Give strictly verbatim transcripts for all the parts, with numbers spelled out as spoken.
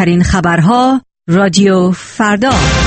ترین خبرها رادیو فردا.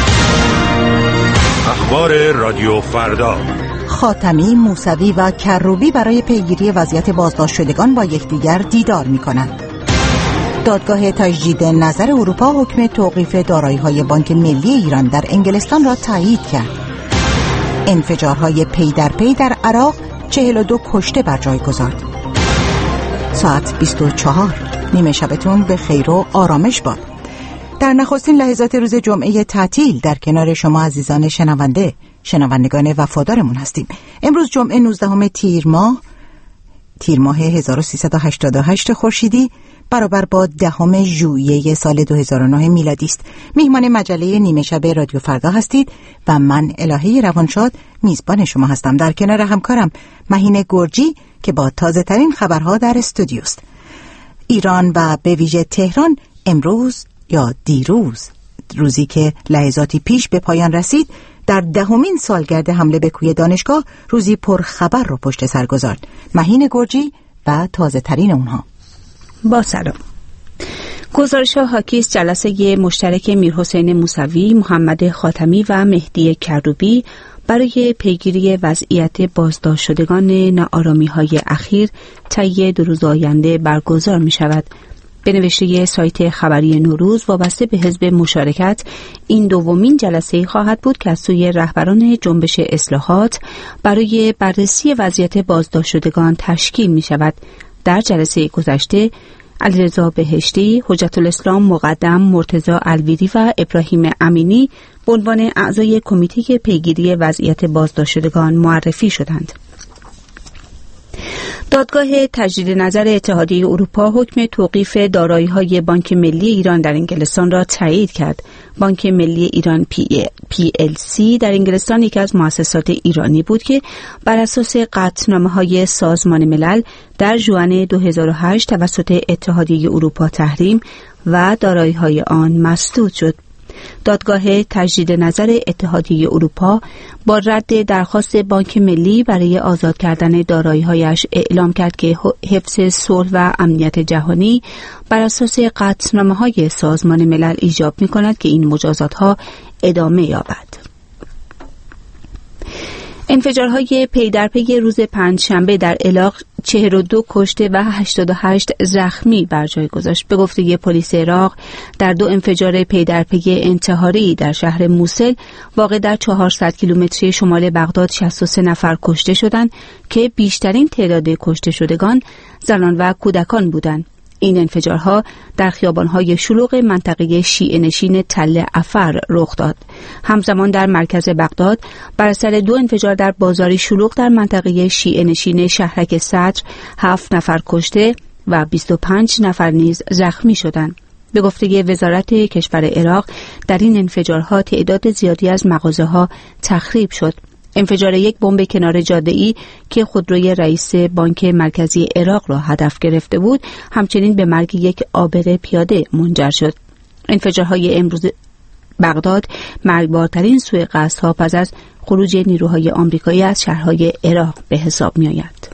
اخبار رادیو فردا. خاتمی، موسوی و کروبی برای پیگیری وضعیت بازداشت شدگان با یکدیگر دیدار می‌کنند. دادگاه تجدید نظر اروپا حکم توقیف دارایی‌های بانک ملی ایران در انگلستان را تایید کرد. انفجارهای پی در پی در عراق چهل و دو کشته بر جای گذارد. ساعت بیست و چهار. نیمه شبتون به خیر و آرامش باد. در نخستین لحظات روز جمعه تعطیل در کنار شما عزیزان شنونده شنوندگان وفادارمون هستیم. امروز جمعه نوزدهم تیر ماه تیر ماه هزار و سیصد و هشتاد و هشت خورشیدی برابر با دهم ژوئیه سال دو هزار و نه میلادی است. میهمان مجله نیمه شب رادیو فردا هستید و من الهه روانشاد میزبان شما هستم، در کنار همکارم مهین گرجی که با تازه ترین خبرها در استودیو است. ایران و به ویژه تهران امروز یا دیروز، روزی که لحظاتی پیش به پایان رسید، در دهمین سالگرد حمله به کوی دانشگاه روزی پر خبر رو پشت سر گذارد. مهین گرجی و تازه ترین اونها. با سلام. گزارش ها حاکی از جلسه مشترک میرحسین موسوی، محمد خاتمی و مهدی کروبی برای پیگیری وضعیت بازداشت شدگان ناآرامی های اخیر طی دو روز آینده برگزار می شود. به نوشته سایت خبری نوروز وابسته به حزب مشارکت، این دومین جلسه خواهد بود که از سوی رهبران جنبش اصلاحات برای بررسی وضعیت بازداشت شدگان تشکیل می شود. در جلسه گذشته علیرضا بهشتی، حجت الاسلام مقدم، مرتضی الویری و ابراهیم امینی به عنوان اعضای کمیته پیگیری وضعیت بازداشت شدگان معرفی شدند. دادگاه تجدید نظر اتحادیه اروپا حکم توقیف دارایی‌های بانک ملی ایران در انگلستان را تایید کرد. بانک ملی ایران پی ال سی در انگلستان یکی از مؤسسات ایرانی بود که بر اساس قطعنامه‌های سازمان ملل در ژوئن دو هزار و هشت توسط اتحادیه اروپا تحریم و دارایی‌های آن مسدود شد. دادگاه تجدید نظر اتحادیه اروپا با رد درخواست بانک ملی برای آزاد کردن دارایی‌هایش اعلام کرد که حفظ صلح و امنیت جهانی بر اساس قطعنامه‌های سازمان ملل ایجاب می‌کند که این مجازات‌ها ادامه یابد. انفجارهای پی در پی روز پنجشنبه در عراق چهل و دو کشته و هشتاد و هشت زخمی بر جای گذاشت. به گفته پلیس عراق، در دو انفجار پی در پی انتحاری در شهر موصل واقع در چهارصد کیلومتری شمال بغداد شصت و سه نفر کشته شدند که بیشترین تعداد کشته شدگان زنان و کودکان بودند. این انفجارها در خیابان‌های شلوغ منطقه شیعه نشین تل عفر رخ داد. همزمان در مرکز بغداد بر اثر دو انفجار در بازاری شلوغ در منطقه شیعه نشین شهرک صدر هفت نفر کشته و بیست و پنج نفر نیز زخمی شدند. به گفته وزارت کشور عراق، در این انفجارها تعداد زیادی از مغازه‌ها تخریب شد. انفجار یک بمب کنار جاده‌ای که خودروی رئیس بانک مرکزی عراق را هدف گرفته بود، همچنین به مرگ یک عابر پیاده منجر شد. انفجارهای امروز بغداد مرگبارترین سوء قصدها پس از خروج نیروهای آمریکایی از شهرهای عراق به حساب می‌آید.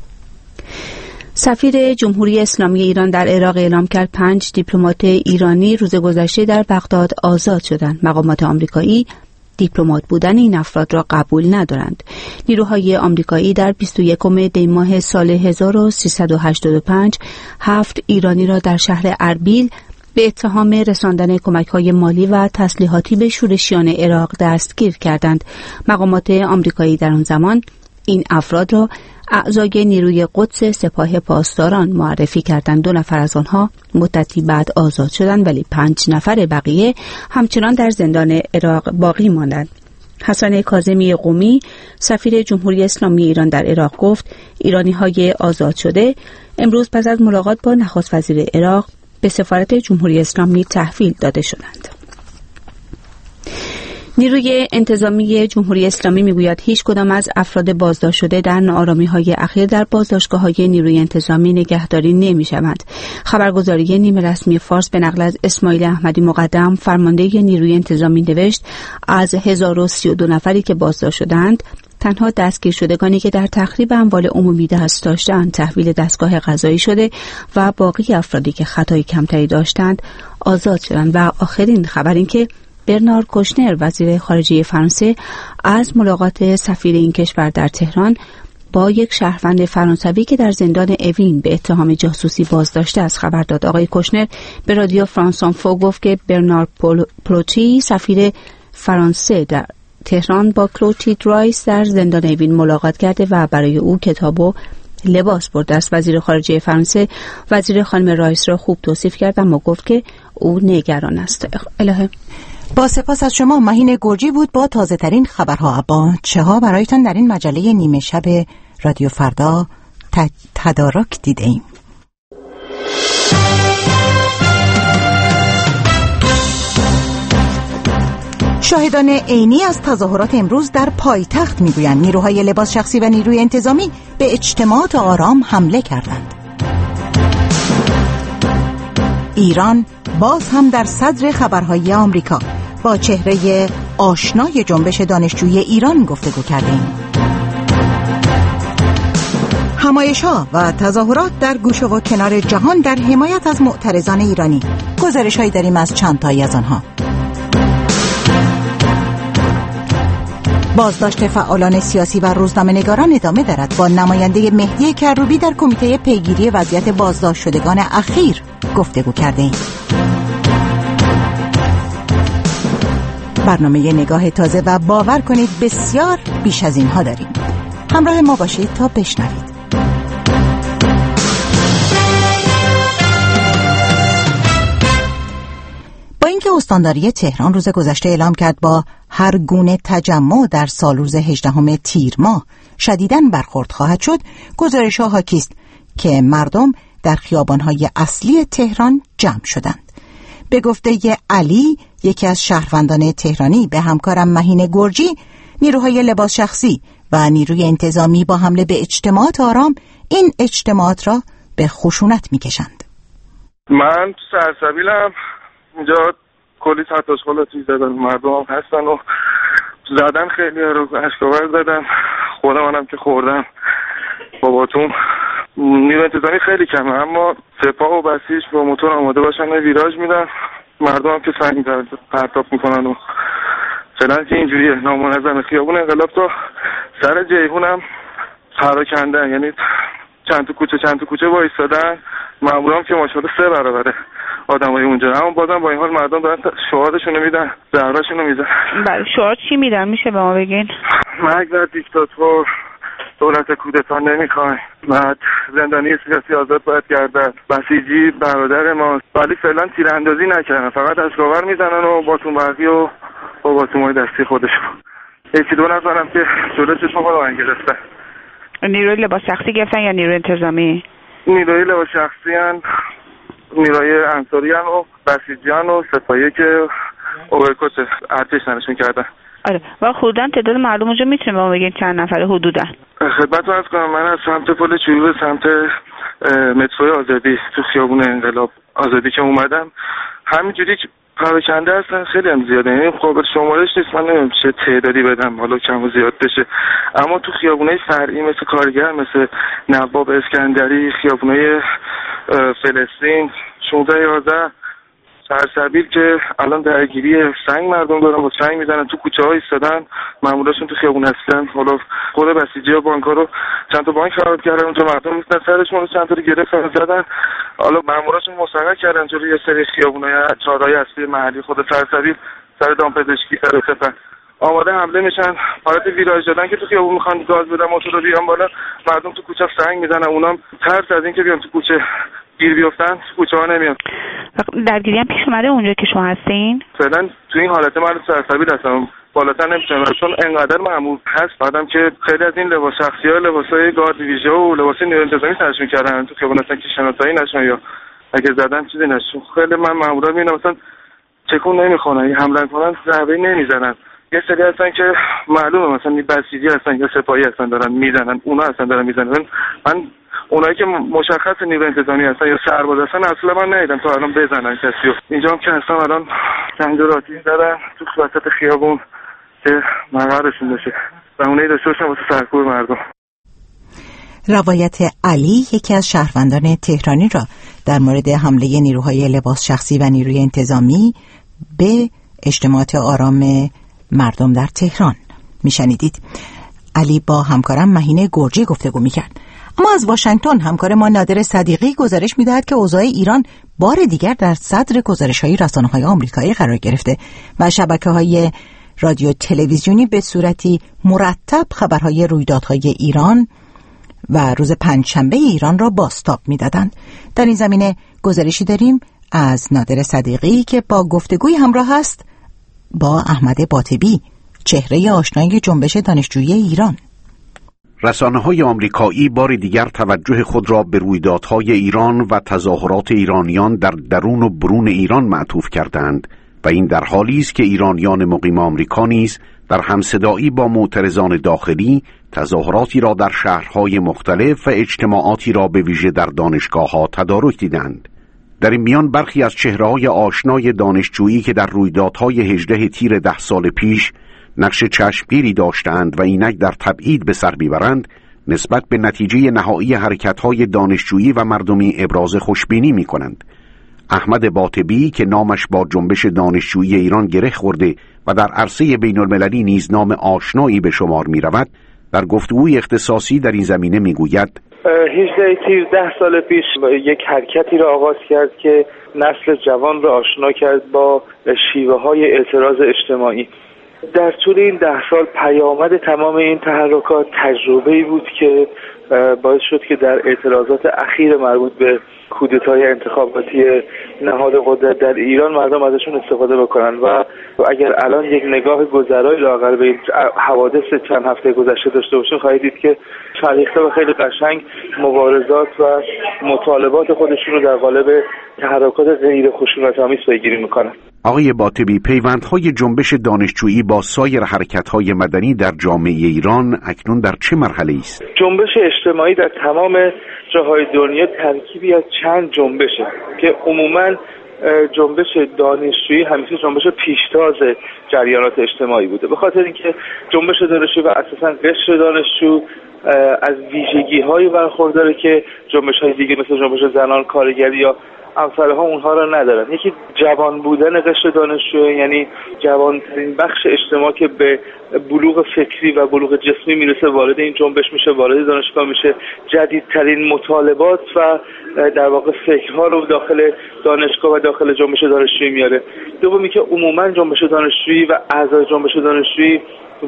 سفیر جمهوری اسلامی ایران در عراق اعلام کرد پنج دیپلمات ایرانی روز گذشته در بغداد آزاد شدند. مقامات آمریکایی دیپلمات بودن این افراد را قبول ندارند. نیروهای آمریکایی در بیست و یکم دی ماه سال هزار و سیصد و هشتاد و پنج هفت ایرانی را در شهر اربیل به اتهام رساندن کمک‌های مالی و تسلیحاتی به شورشیان عراق دستگیر کردند. مقامات آمریکایی در آن زمان این افراد را اعضای نیروی قدس سپاه پاسداران معرفی کردند. دو نفر از آنها مدتی بعد آزاد شدند، ولی پنج نفر بقیه همچنان در زندان عراق باقی ماندند. حسن کاظمی قمی، سفیر جمهوری اسلامی ایران در عراق، گفت ایرانی‌های آزاد شده امروز پس از ملاقات با نخست وزیر عراق به سفارت جمهوری اسلامی تحویل داده شدند. نیروی انتظامی جمهوری اسلامی میگوید هیچ کدام از افراد بازداشت شده در ناآرامی‌های اخیر در بازداشتگاه‌های نیروی انتظامی نگهداری نمی‌شوند. خبرگزاری نیمه رسمی فارس به نقل از اسماعیل احمدی مقدم، فرمانده نیروی انتظامی، نوشت از هزار و سی و دو نفری که بازداشت شدند، تنها دستگیر شدگانی که در تخریب اموال عمومی دست داشتند تحویل دستگاه قضایی شده و باقی افرادی که خطای کمتری داشتند آزاد شدند. و آخرین خبر این که برنار کوشنر وزیر خارجه فرانسه از ملاقات سفیر این کشور در تهران با یک شهروند فرانسوی که در زندان اوین به اتهام جاسوسی بازداشته است خبر داد. آقای کوشنر به رادیو فرانس اینفو گفت که برنار پلوچی سفیر فرانسه در تهران با کلوتیل رایس در زندان اوین ملاقات کرده و برای او کتاب و لباس برده است. وزیر خارجه فرانسه وزیر خانم رایس را خوب توصیف کرد اما گفت که او نگران است. الهه با سپاس از شما. مهین گرجی بود با تازه ترین خبرها. با چه ها برایتان در این مجله نیمه شب رادیو فردا تدارک دیده ایم. شاهدان عینی از تظاهرات امروز در پایتخت میگویند نیروهای لباس شخصی و نیروی انتظامی به اجتماعات آرام حمله کردند. ایران باز هم در صدر خبرهای آمریکا. با چهره آشنای جنبش دانشجویی ایران گفتگو کردیم. همایش‌ها و تظاهرات در گوشه و کنار جهان در حمایت از معترضان ایرانی. گزارش‌هایی داریم از چند تایی از آنها. بازداشت فعالان سیاسی و روزنامه‌نگاران ادامه دارد. با نماینده مهدی کروبی در کمیته پیگیری وضعیت بازداشت شدگان اخیر گفتگو کردیم. برنامه نگاه تازه و باور کنید بسیار بیش از اینها داریم. همراه ما باشید تا بشنوید. با اینکه استانداری تهران روز گذشته اعلام کرد با هر گونه تجمع در سالروز هجدهم تیر ماه شدیداً برخورد خواهد شد، گزارش‌ها حاکی است که مردم در خیابان‌های اصلی تهران جمع شدند. به گفته علی، یکی از شهروندان تهرانی، به همکارم مهین گرجی، نیروهای لباس شخصی و نیروی انتظامی با حمله به اجتماعات آرام این اجتماعات را به خشونت می‌کشند. من سرسبیلم، اینجا کلی تتاسخلاتی زدن، مردم هستن و زدن، خیلی رو اشکاور زدن، خودمانم که خوردم. باباتون نیرو انتظامی خیلی کمه، اما سپاه و بسیج با موتور آماده باشن ویراژ میدن، مردم هم که سنگ پرتاب میکنن و فعلا که اینجوریه. نامنظم خیابون انقلاب تا سر جیهون هم پراکنده، یعنی چند تا کوچه چند تا کوچه وایسادن، مامورام که ماشاءالله سه برابره آدمای اونجا، اما بازم با این حال مردم دارن شعارشون رو میدن، زهراشون رو میدن. بله، شعار چی میدن میشه به ما بگین؟ مرگ بر دیکتاتور، دولت کودتا نمیخوایم، بعد زندانی سیاسی آزاد باید گردد، بسیجی برادر ماست، ولی فعلا تیراندازی نکردن، فقط اشکاور میزنن و باتون برقی و با باتومای دستی خودشون. یکی دو نفرم که جلو چشم خودم گرفتن. نیروی لباس شخصی گرفتن یا نیروی انتظامی؟ نیروی لباس شخصی هن، نیروی انصاری هن و بسیجی هن و سپاهی که اوورکوت ارتش نشون کردن. آره، و حدوداً تعداد مردم اونجا میتونه ما بگین چند نفره حدوداً؟ خدمتتون عرض کنم، من از سمت پل چوبی به سمت مترو آزادی تو خیابون انقلاب آزادی که اومدم، همینجوری که پراکنده هستن، خیلی هم زیاده، یعنی قابل شمارش نیست، من نمیدونم چه تعدادی بدم حالا کم و زیاد بشه، اما تو خیابونای فرعی مثل کارگر، مثل نواب اسکندری، خیابونای فلسطین، شانزده یازده، سرسبیل که الان درگیری سنگ مردم دارن، با سنگ میزنن، تو کوچه ها ایستادن، ماموراشون تو خیابون هستن، حالا خود بسیجی ها بانک‌ها رو چند تا بانک خراب کردن، اونجا مردم میستن سرشون رو چند تا رو گرفتن زدن، حالا ماموراشون مصغر کردن جلوی یه سری خیابونای چهارراه اصلی محلی خود سرسبیل، سر دامپزشکی، سر سپه آماده حمله میشن، حالت ویراژ دادن که تو خیابون میخوان گاز بدن، موتور رو بیان بالا، مردم تو کوچه سنگ میزنن، اونام ترس از اینکه بیان تو کوچه گیر بیفتن، کوچه ها نمیان. درگیری هم پیش اومده اونجا که شما هستین؟ فعلا تو این حالت من سرسبیل هستم، بالاتر نمیتونم چون انقدر مأمور هست، بعدم که خیلی از این لباس شخصی‌ها، لباسای گارد ویژه و لباس نیروی انتظامی سرشون کردن، تو خیابون هستن که شناسایی نشون یا اگه زدن چیزی نشون. خیلی من مأمورا میبینم مثلا چکون نمیخونن، حمله کنن ضربه نمیزنن. یه سری هستن که معلومه مثلا بسیجی هستن یا سپاهی هستن دارن میزنن، اونا هستن دارن میزنن. من اونایی که مشخص نیروی انتظامی هستن یا سرباز هستن اصلا من ندیدم تا الان بزنن کسیو. اینجا هم که هستم الان سنگراتی زدن تو وسط خیابون که مقرشون بشه و اونایی داشته باشن واسه سرکوب مردم. روایت علی، یکی از شهروندان تهرانی را در مورد حمله نیروهای لباس شخصی و نیروی انتظامی به اجتماعات آرام مردم در تهران. میشنیدید علی با همکارم مهینه گرجی گفتگو میکرد. اما از واشنگتن همکار ما نادر صدیقی گزارش میدهد که اوضاع ایران بار دیگر در صدر گزارش‌های رسانه‌های آمریکایی قرار گرفته و شبکه‌های رادیو تلویزیونی به صورتی مرتب خبرهای رویدادهای ایران و روز پنجشنبه ایران را بازتاب می‌دادند. در این زمینه گزارشی داریم از نادر صدیقی که با گفتگوی همراه است با احمد باطبی، چهره آشنای جنبش دانشجویی ایران. رسانه‌های آمریکایی بار دیگر توجه خود را به رویدادهای ایران و تظاهرات ایرانیان در درون و برون ایران معطوف کردند و این در حالی است که ایرانیان مقیم آمریکا نیز در همصدایی با معترضان داخلی تظاهراتی را در شهرهای مختلف و اجتماعاتی را به ویژه در دانشگاه‌ها تدارک دیدند. در این میان برخی از چهره‌های آشنای دانشجویی که در رویدادهای هجده تیر ده سال پیش نقش چشمگیری داشتند و اینک در تبعید به سر میبرند، نسبت به نتیجه نهایی حرکت‌های دانشجویی و مردمی ابراز خوشبینی می‌کنند. احمد باطبی که نامش با جنبش دانشجویی ایران گره خورده و در عرصه بین‌المللی نیز نام آشنایی به شمار می‌رود، در گفتگوی اختصاصی در این زمینه می‌گوید: هجده تیر ده سال پیش یک حرکتی را آغاز کرد که نسل جوان را آشنا کرد با شیوه‌های اعتراض اجتماعی. در طول این ده سال پیامد تمام این تحرکات تجربه‌ای بود که باعث شد که در اعتراضات اخیر مربوط به کودتای انتخاباتی نهاد قدرت در ایران مردم ازشون استفاده بکنن و اگر الان یک نگاه گذرایی لااقل به این حوادث چند هفته گذشته داشته باشین، خواهید دید که فرهیخته و خیلی قشنگ مبارزات و مطالبات خودشون رو در قالب تحرکات غیر خشونت‌آمیز پیگیری میکنن. آقای باطبی، پیوندهای جنبش دانشجویی با سایر حرکت‌های مدنی در جامعه ایران اکنون در چه مرحله است؟ جنبش اجتماعی در تمام جاهای دنیا ترکیبی از چند جنبشه که عموماً جنبش دانشجویی همیشه جنبش پیشتاز جریانات اجتماعی بوده، به خاطر اینکه جنبش دانشجویی و اساساً قشر دانشجو از ویژگی‌هایی برخورداره که جنبش‌های دیگه مثل جنبش زنان، کارگری یا امثالها اونها را ندارن. یکی جوان بودن قشر دانشجو، یعنی جوانترین بخش اجتماع که به بلوغ فکری و بلوغ جسمی میرسه وارد این جنبش میشه، وارد دانشگاه میشه، جدیدترین مطالبات و در واقع فکرها رو داخل دانشگاه و داخل جنبش دانشجویی میاره. دومی که عموما جنبش دانشجویی و اعضای جنبش دانشجویی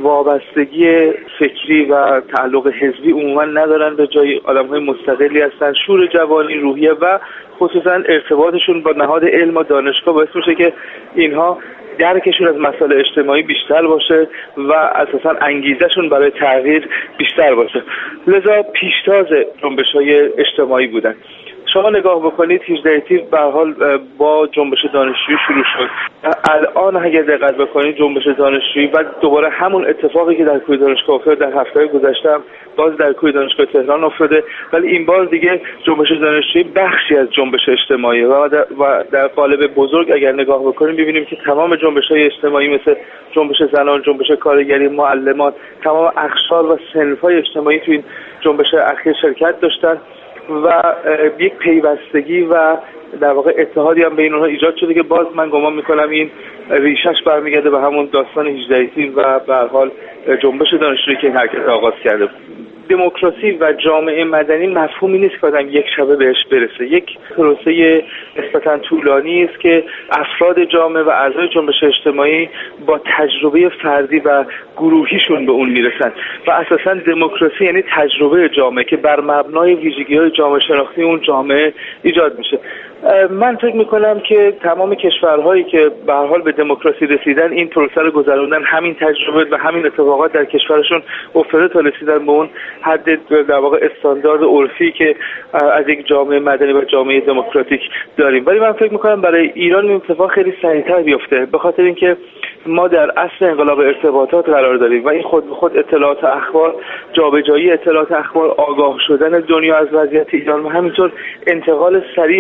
وابستگی فکری و تعلق حزبی عموما ندارن، به جای آدم‌های مستقلی هستن. شور جوانی، روحیه و خصوصا ارتباطشون با نهاد علم و دانشگاه باعث میشه که اینها درکشون از مسائل اجتماعی بیشتر باشه و اساسا انگیزشون برای تغییر بیشتر باشه. لذا پیشتاز جنبش‌های اجتماعی بودن. شما نگاه بکنید هجده تیر به هر حال با جنبش دانشجویی شروع شد. الان اگه دقت بکنید جنبش دانشجویی و دوباره همون اتفاقی که در کوی دانشگاه افتاد در هفته‌های گذشته باز در کوی دانشگاه تهران افتاده، ولی این بار دیگه جنبش دانشجویی بخشی از جنبش اجتماعی و در, و در قالب بزرگ اگر نگاه بکنیم ببینیم که تمام جنبش‌های اجتماعی مثل جنبش زنان، جنبش کارگری، معلمان، تمام اقشار و صنف‌های اجتماعی تو این جنبش اخیر شرکت داشتن و یک پیوستگی و در واقع اتحادی هم بین اونها ایجاد شده که باز من گمان میکنم این ریشش برمیگرده به همون داستان هجده تیر و به هر حال جنبش دانشجویی که این حرکت آغاز کرده. دموکراسی و جامعه مدنی مفهومی نیست که آدم یک شبه بهش برسه. یک پروسه نسبتاً طولانی است که افراد جامعه و اعضای جنبش اجتماعی با تجربه فردی و گروهیشون به اون میرسن و اساساً دموکراسی یعنی تجربه جامعه که بر مبنای ویژگی‌های جامعه شناختی اون جامعه ایجاد میشه. من فکر میکنم که تمام کشورهایی که به هر حال به دموکراسی رسیدن این پروسه رو گذروندن، همین تجربه و همین اتفاقات در کشورشون افتاده تا رسیدن به اون حد در واقع استاندارد عرفی که از یک جامعه مدنی و جامعه دموکراتیک داریم. ولی من فکر میکنم برای ایران این اتفاق خیلی سریعتر بیفته، به خاطر اینکه ما در اصل انقلاب ارتباطات قرار داریم و این خود به خود اطلاعات اخبار، جابجایی اطلاعات اخبار، آگاه شدن دنیا از وضعیت ایران و همینطور انتقال سریع تجربه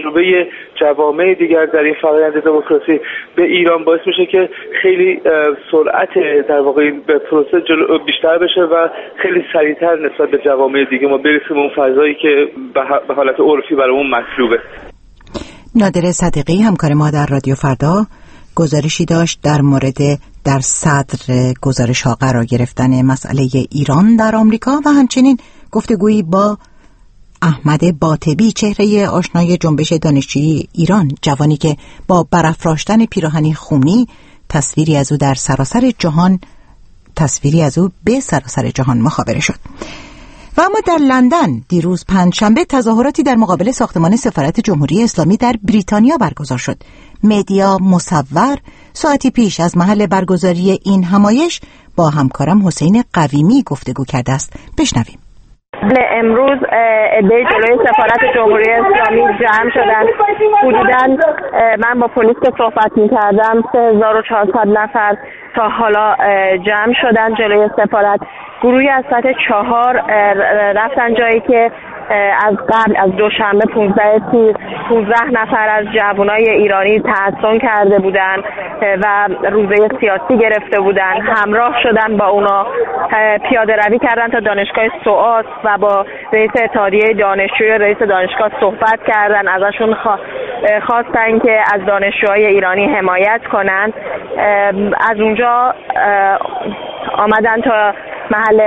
تجربه جوامع دیگر در این فرآیند دموکراسی به ایران باعث میشه که خیلی سرعت در واقع به پروسه بیشتر بشه و خیلی سریعتر نسبت به جوامع دیگه ما برسیم اون فضایی که به حالت عرفی برامون مطلوبه. نادر صدیقی همکار ما در رادیو فردا گزارشی داشت در مورد در صدر گزارش ها قرار گرفتن مسئله ایران در آمریکا و همچنین گفتگویی با احمد باطبی، چهره آشنای جنبش دانشجویی ایران، جوانی که با برافراشتن پیراهنی خونی تصویری از او در سراسر جهان تصویری از او به سراسر جهان مخابره شد. و اما در لندن دیروز پنجشنبه تظاهراتی در مقابل ساختمان سفارت جمهوری اسلامی در بریتانیا برگزار شد. مدیا مصور ساعتی پیش از محل برگزاری این همایش با همکارم حسین قویمی گفتگو کرده است. بشنویم. امروز عده جلوی سفارت جمهوری اسلامی جمع شدن. حدوداً من با پلیس که صحبت می‌کردم سه هزار و چهارصد نفر تا حالا جمع شدن جلوی سفارت. گروهی از ساعت چهار رفتن جایی که از قبل از دوشنبه پانزده تیر پانزده نفر از جوانای ایرانی تحصن کرده بودن و روزه سیاسی گرفته بودن. همراه شدن با اونا، پیاده روی کردن تا دانشگاه سوئاس و با رئیس اتحادیه دانشجوی رئیس دانشگاه صحبت کردن. ازشون خواستن که از دانشجوهای ایرانی حمایت کنن. از اونجا آمدن تا محل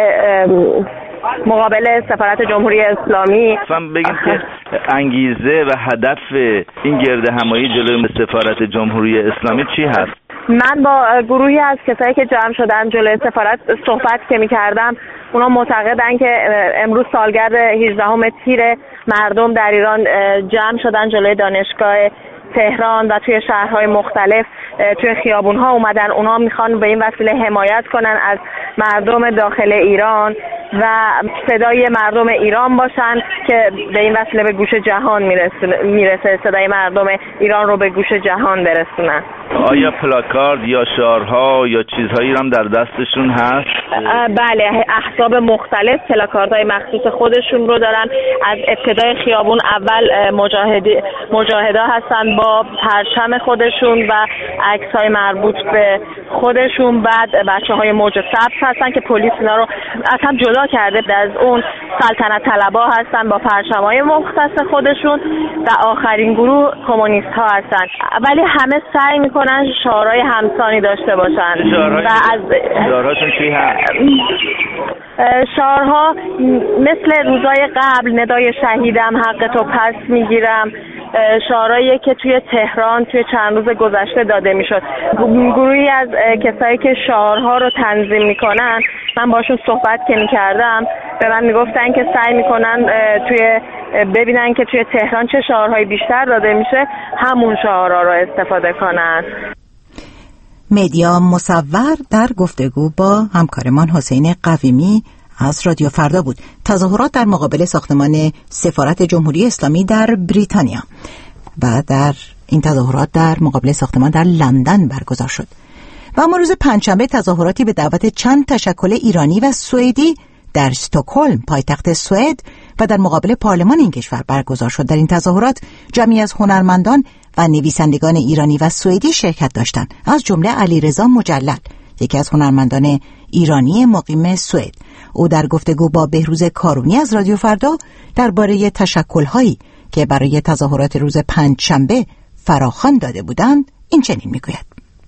مقابل سفارت جمهوری اسلامی. فهم بگیم که انگیزه و هدف این گرد همایی جلوی سفارت جمهوری اسلامی چی هست؟ من با گروهی از کسایی که جمع شدن جلوی سفارت صحبت که می‌کردم، اونا معتقدن که امروز سالگرد هجدهم تیر مردم در ایران جمع شدن جلوی دانشگاه تهران و توی شهرهای مختلف توی خیابون‌ها اومدن. اونا میخوان به این وسیله حمایت کنن از مردم داخل ایران و صدای مردم ایران باشن که به این وسیله به گوش جهان میرسه, میرسه صدای مردم ایران رو به گوش جهان برسونن. آیا پلاکارد یا شعارها یا چیزهایی هم در دستشون هست؟ بله، احزاب مختلف پلاکاردهای مخصوص خودشون رو دارن. از ابتدای خیابون اول مجاهدی مجاهدا هستن با پرچم خودشون و عکس‌های مربوط به خودشون. بعد بچه‌های موج سبز هستن که پلیس اینا رو از هم جدا کرده. از اون سلطنت طلبا هستن با پرچم‌های مختص خودشون و آخرین گروه کمونیست‌ها هستن. ولی همه سعی می‌کنن شعارهای همسانی داشته باشن. و از شعارهاشون چی هست؟ شعارها مثل روزای قبل، ندای شهیدم، حق تو پس میگیرم، شعارهایی که توی تهران توی چند روز گذشته داده میشد. گروهی از کسایی که شعارها رو تنظیم میکنن، من باشون صحبت که میکردم، به من میگفتن که سعی میکنن توی ببینن که توی تهران چه شعارهایی بیشتر داده میشه، همون شعارها رو استفاده کنن. مدیا مصور در گفتگو با همکارمان حسین قویمی از رادیو فردا بود. تظاهرات در مقابل ساختمان سفارت جمهوری اسلامی در بریتانیا و در این تظاهرات در مقابل ساختمان در لندن برگزار شد. و اما روز پنجشنبه تظاهراتی به دعوت چند تشکل ایرانی و سوئدی در استکهلم پایتخت سوئد و در مقابل پارلمان این کشور برگزار شد. در این تظاهرات جمعی از هنرمندان و نویسندگان ایرانی و سوئدی شرکت داشتند، از جمله علیرضا مجلل، یکی از هنرمندان ایرانی مقیم سوئد. او در گفتگو با بهروز کارونی از رادیو فردا درباره تشکل‌هایی که برای تظاهرات روز پنجشنبه فراخوان داده بودند این چنین میگوید: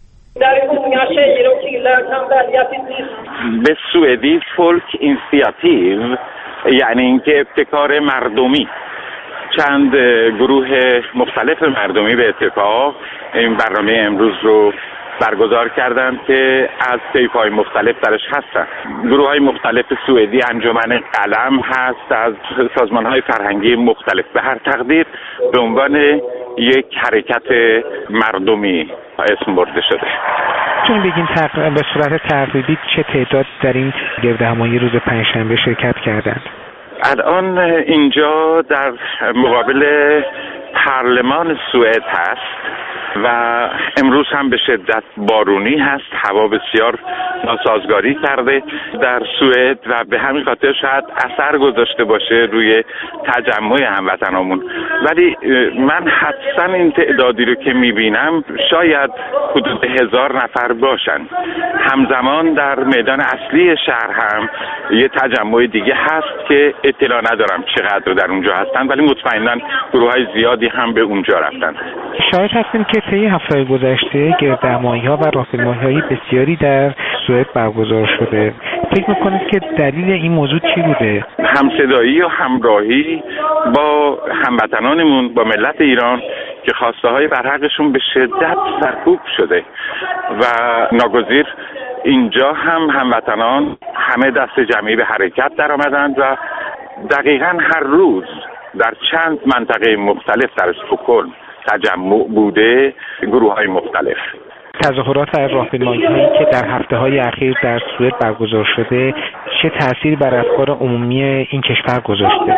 به سوئدی فولک اینسیاتیو، یعنی اینکه ابتکار مردمی، چند گروه مختلف مردمی به اتفاق این برنامه امروز رو برگزار کردند که از طیف‌های مختلف درش هستن. گروه‌های مختلف سوئدی، انجمن قلم هست، از سازمان‌های فرهنگی مختلف. به هر تقدیر به عنوان یک حرکت مردمی اسم برده شده. چون بگیم به صورت تقریبی چه تعداد در این گردهمایی روز پنجشنبه شرکت کردند؟ الان اینجا در مقابل پارلمان سوئد هست و امروز هم به شدت بارونی هست، هوا بسیار ناسازگاری کرده در سوئد و به همین خاطر شاید اثر گذاشته باشه روی تجمع هموطنامون. ولی من حدساً این تعدادی رو که میبینم شاید حدود هزار نفر باشن. همزمان در میدان اصلی شهر هم یه تجمع دیگه هست که اطلاع ندارم چقدر در اونجا هستن، ولی مطمئناً گروه‌های زیادی هم به اونجا رفتن. شاید هستیم که طی هفته‌های گذشته گردهمایی‌ها و راهپیمایی‌های بسیاری در سوئد برگزار شده. فکر می‌کنید که دلیل این موضوع چی بوده؟ همصدایی و همراهی با هموطنانمون، با ملت ایران که خواسته‌های برحقشون به شدت سرکوب شده و ناگزیر اینجا هم هموطنان همه دست جمعی به حرکت در آمدند و دقیقاً هر روز در چند منطقه مختلف در استکهلم تجمع بوده، گروه‌های مختلف. تظاهرات و راهپیمایی‌هایی که در هفته‌های اخیر در سوئد برگزار شده چه تأثیری بر افکار عمومی این کشور گذاشته؟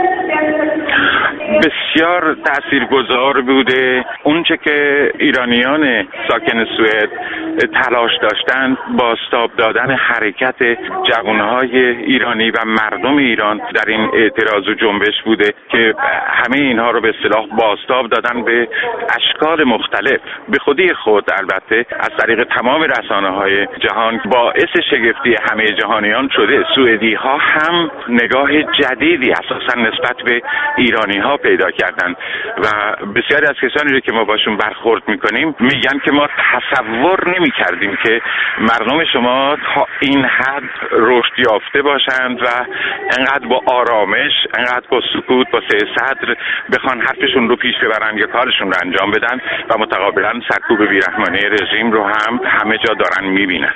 بسیار تاثیرگذار بوده. اونچه که ایرانیان ساکن سوئد تلاش داشتند بازتاب دادن حرکت جوانهای ایرانی و مردم ایران در این اعتراض و جنبش بوده که همه اینها رو به اصطلاح بازتاب دادن به اشکال مختلف. به خودی خود البته از طریق تمام رسانه‌های جهان باعث شگفتی همه جهانیان شده. سوئدی ها هم نگاه جدیدی اساساً نسبت به ایرانی ها پیدا کردن و بسیاری از کسانی رو که ما باشون برخورد میکنیم میگن که ما تصور نمی کردیم که مردم شما تا این حد رشد یافته باشند و انقدر با آرامش، انقدر با سکوت، با سعه صدر بخوان حرفشون رو پیش ببرن یا کارشون رو انجام بدن و متقابلا سرکوب بیرحمانه رژیم رو هم همه جا دارن میبینن.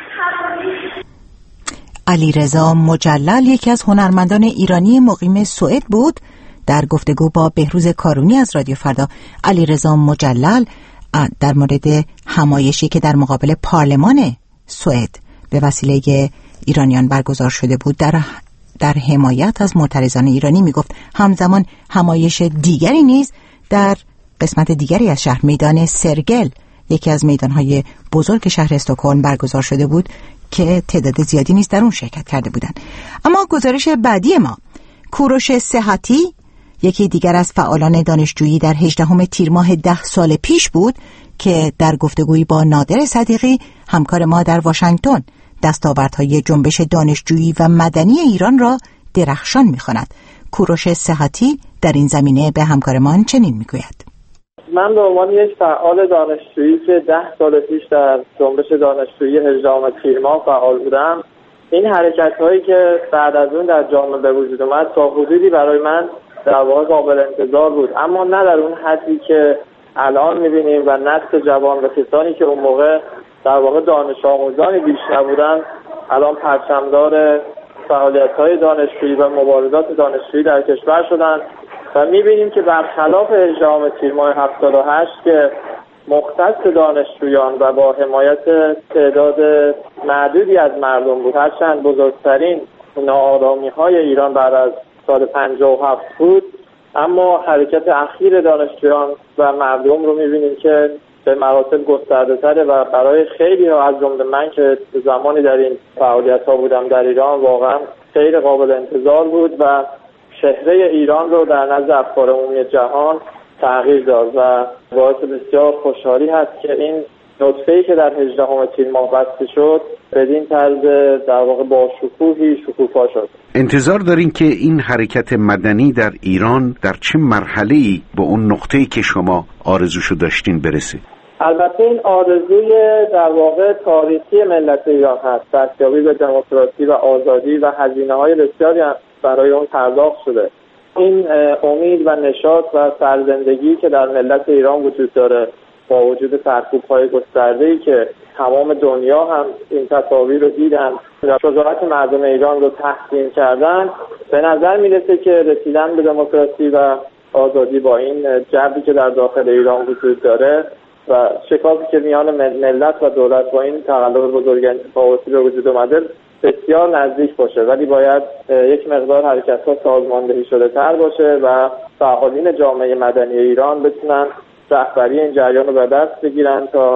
علیرضا مجلل یکی از هنرمندان ایرانی مقیم سوئد بود. در گفتگو با بهروز کارونی از رادیو فردا، علیرضا مجلل در مورد همایشی که در مقابل پارلمان سوئد به وسیله ایرانیان برگزار شده بود در در حمایت از معترضان ایرانی میگفت همزمان همایش دیگری نیز در قسمت دیگری از شهر، میدان سرگل، یکی از میدانهای بزرگ شهر استکهلم برگزار شده بود که تعداد زیادی نیز در اون شرکت کرده بودند. اما گزارش بعدی ما، کوروش صحتی یکی دیگر از فعالان دانشجویی در هجدهم تیر ماه ده سال پیش بود که در گفتگویی با نادر صدیقی همکار ما در واشنگتن دستاوردهای جنبش دانشجویی و مدنی ایران را درخشان می‌خواند. کوروش صحتی در این زمینه به همکارمان چنین میگوید: من به عنوان یک فعال دانشجویی که ده سال پیش در جنبش دانشجویی هجدهم تیر ماه فعال بودم، این حرکت‌هایی که بعد از اون در جامعه به وجود اومد تا حدودی برای من در واقع قابل انتظار بود، اما نه در اون حدی که الان می‌بینیم و نسل جوان و کسانی که اون موقع در واقع دانش آموزانی بیش نبودن الان پرچمدار فعالیت‌های دانشجویی و مبارزات دانشجویی در کشور شدن و می‌بینیم که برخلاف هجدهم تیر ماه هفتاد و هشت که مختص دانشجویان و با حمایت تعداد معدودی از مردم بود، هرچند بزرگترین ناآرامی‌های ایران بعد از سال پنجاه و هفت بود، اما حرکت اخیر دانشجویان و مردم رو می‌بینیم که به مراتب گسترده‌تره و برای خیلی ها از جمله من که زمانی در این فعالیت‌ها بودم در ایران واقعا خیلی قابل انتظار بود و چهره ایران رو در نزد افکار عمومی جهان تغییر داد و باعث بسیار خوشحالی هست که این نطفه‌ای که در هجدهم تیر ماه بسته شد بدین طرز در واقع با شکوهی شکوفا شد. انتظار دارین که این حرکت مدنی در ایران در چه مرحله‌ای به اون نقطه‌ای که شما آرزوشو داشتین برسه؟ البته این آرزوی در واقع تاریخی ملت ایران هست، دستیابی به دموکراسی و آزادی و هزینه‌های بسیاری برای اون پرداخت شده. این امید و نشاط و سرزندگی که در ملت ایران وجود داره با وجود سرکوب‌های گسترده‌ای که تمام دنیا هم این تصاویر رو دیدن و شجاعت مردم ایران رو تحسین کردن، به نظر میرسه که رسیدن به دموکراسی و آزادی با این جبری که در داخل ایران وجود داره و شکافی که میان ملت و دولت با این تقلب بزرگ انتخاباتی به وجود اومده بسیار نزدیک باشه، ولی باید یک مقدار حرکت‌ها سازماندهی شده تر باشه و فعالین جامعه مدنی ایران بتونن رهبری این جریان رو به دست بگیرن تا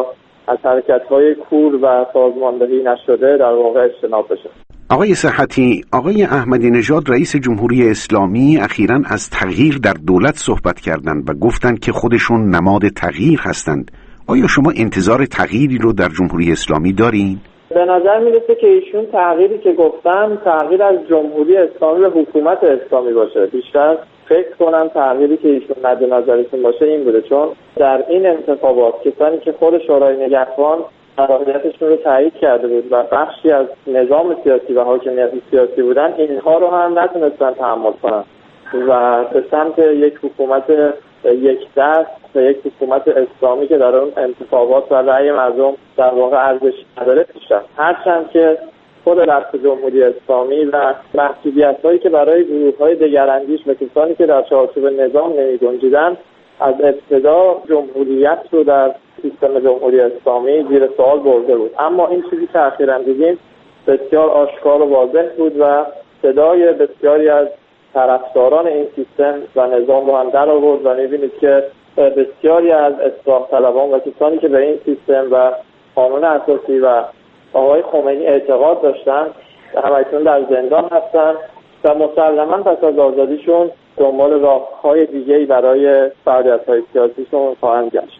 از حرکت‌های کور و سازماندهی نشده در واقع اجتناب بشه. آقای صحتی، آقای احمدی نژاد رئیس جمهوری اسلامی اخیراً از تغییر در دولت صحبت کردند و گفتند که خودشون نماد تغییر هستند. آیا شما انتظار تغییری رو در جمهوری اسلامی دارین؟ به نظر میرسه که ایشون تغییری که گفتن تغییر از جمهوری اسلامی به حکومت اسلامی باشه. بیشتر فکر کنم تغییری که ایشون مد نظرشون باشه این بوده، چون در این انتخابات کسانی که خود شورای نگهبان صلاحیتشون رو تایید کرده بود و بخشی از نظام سیاسی و حاکمیت سیاسی بودن، اینها رو هم نتونستن تحمل کنن و به سمت یک حکومت یک دست و یک حکومت اسلامی که در اون انتخابات و رأی مردم در واقع ارزش نداره پیشن. هرچند که خود رئیس جمهوری اسلامی و محدودیت‌هایی که برای گروه‌های دگراندیش و کسانی که در چارچوب نظام نمی‌گنجیدن از ابتدا جمهوریت رو در سیستم جمهوری اسلامی زیر سوال برده بود، اما این چیزی که اخیراً دیدیم بسیار آشکار و واضح بود و صدای بسیاری از طرفداران این سیستم و نظام رو هم در آورد و می‌بینید که بسیاری از اصلاح طلبان و کسانی که به این سیستم و قانون اساسی و آقای خمینی اعتقاد داشتن همکنون در زندان هستن و مسلماً پس از آزادیشون دنبال راه‌های دیگه‌ای برای فعالیت‌های سیاسیشون خواهند گشت.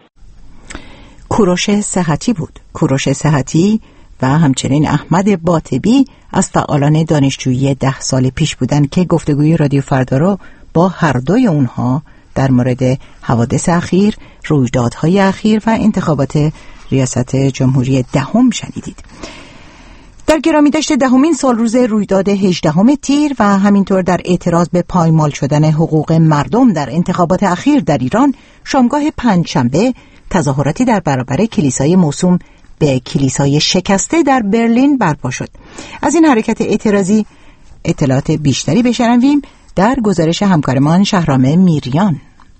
کوروش صحتی بود. کوروش صحتی و همچنین احمد باطبی از فعالان دانشجویی ده سال پیش بودند که گفتگوی رادیو فردا رو با هر دوی اونها در مورد حوادث اخیر، رویدادهای اخیر و انتخابات ریاست جمهوری دهم شنیدید. در گرامی داشته دهمین سال روز رویداد هجدهم تیر و همینطور در اعتراض به پایمال شدن حقوق مردم در انتخابات اخیر در ایران، شامگاه پنجشنبه تظاهراتی در برابر کلیسای موسوم به کلیسای شکسته در برلین برپا شد. از این حرکت اعتراضی اطلاعات بیشتری بشنویم در گزارش همکارمان شهرام میریان.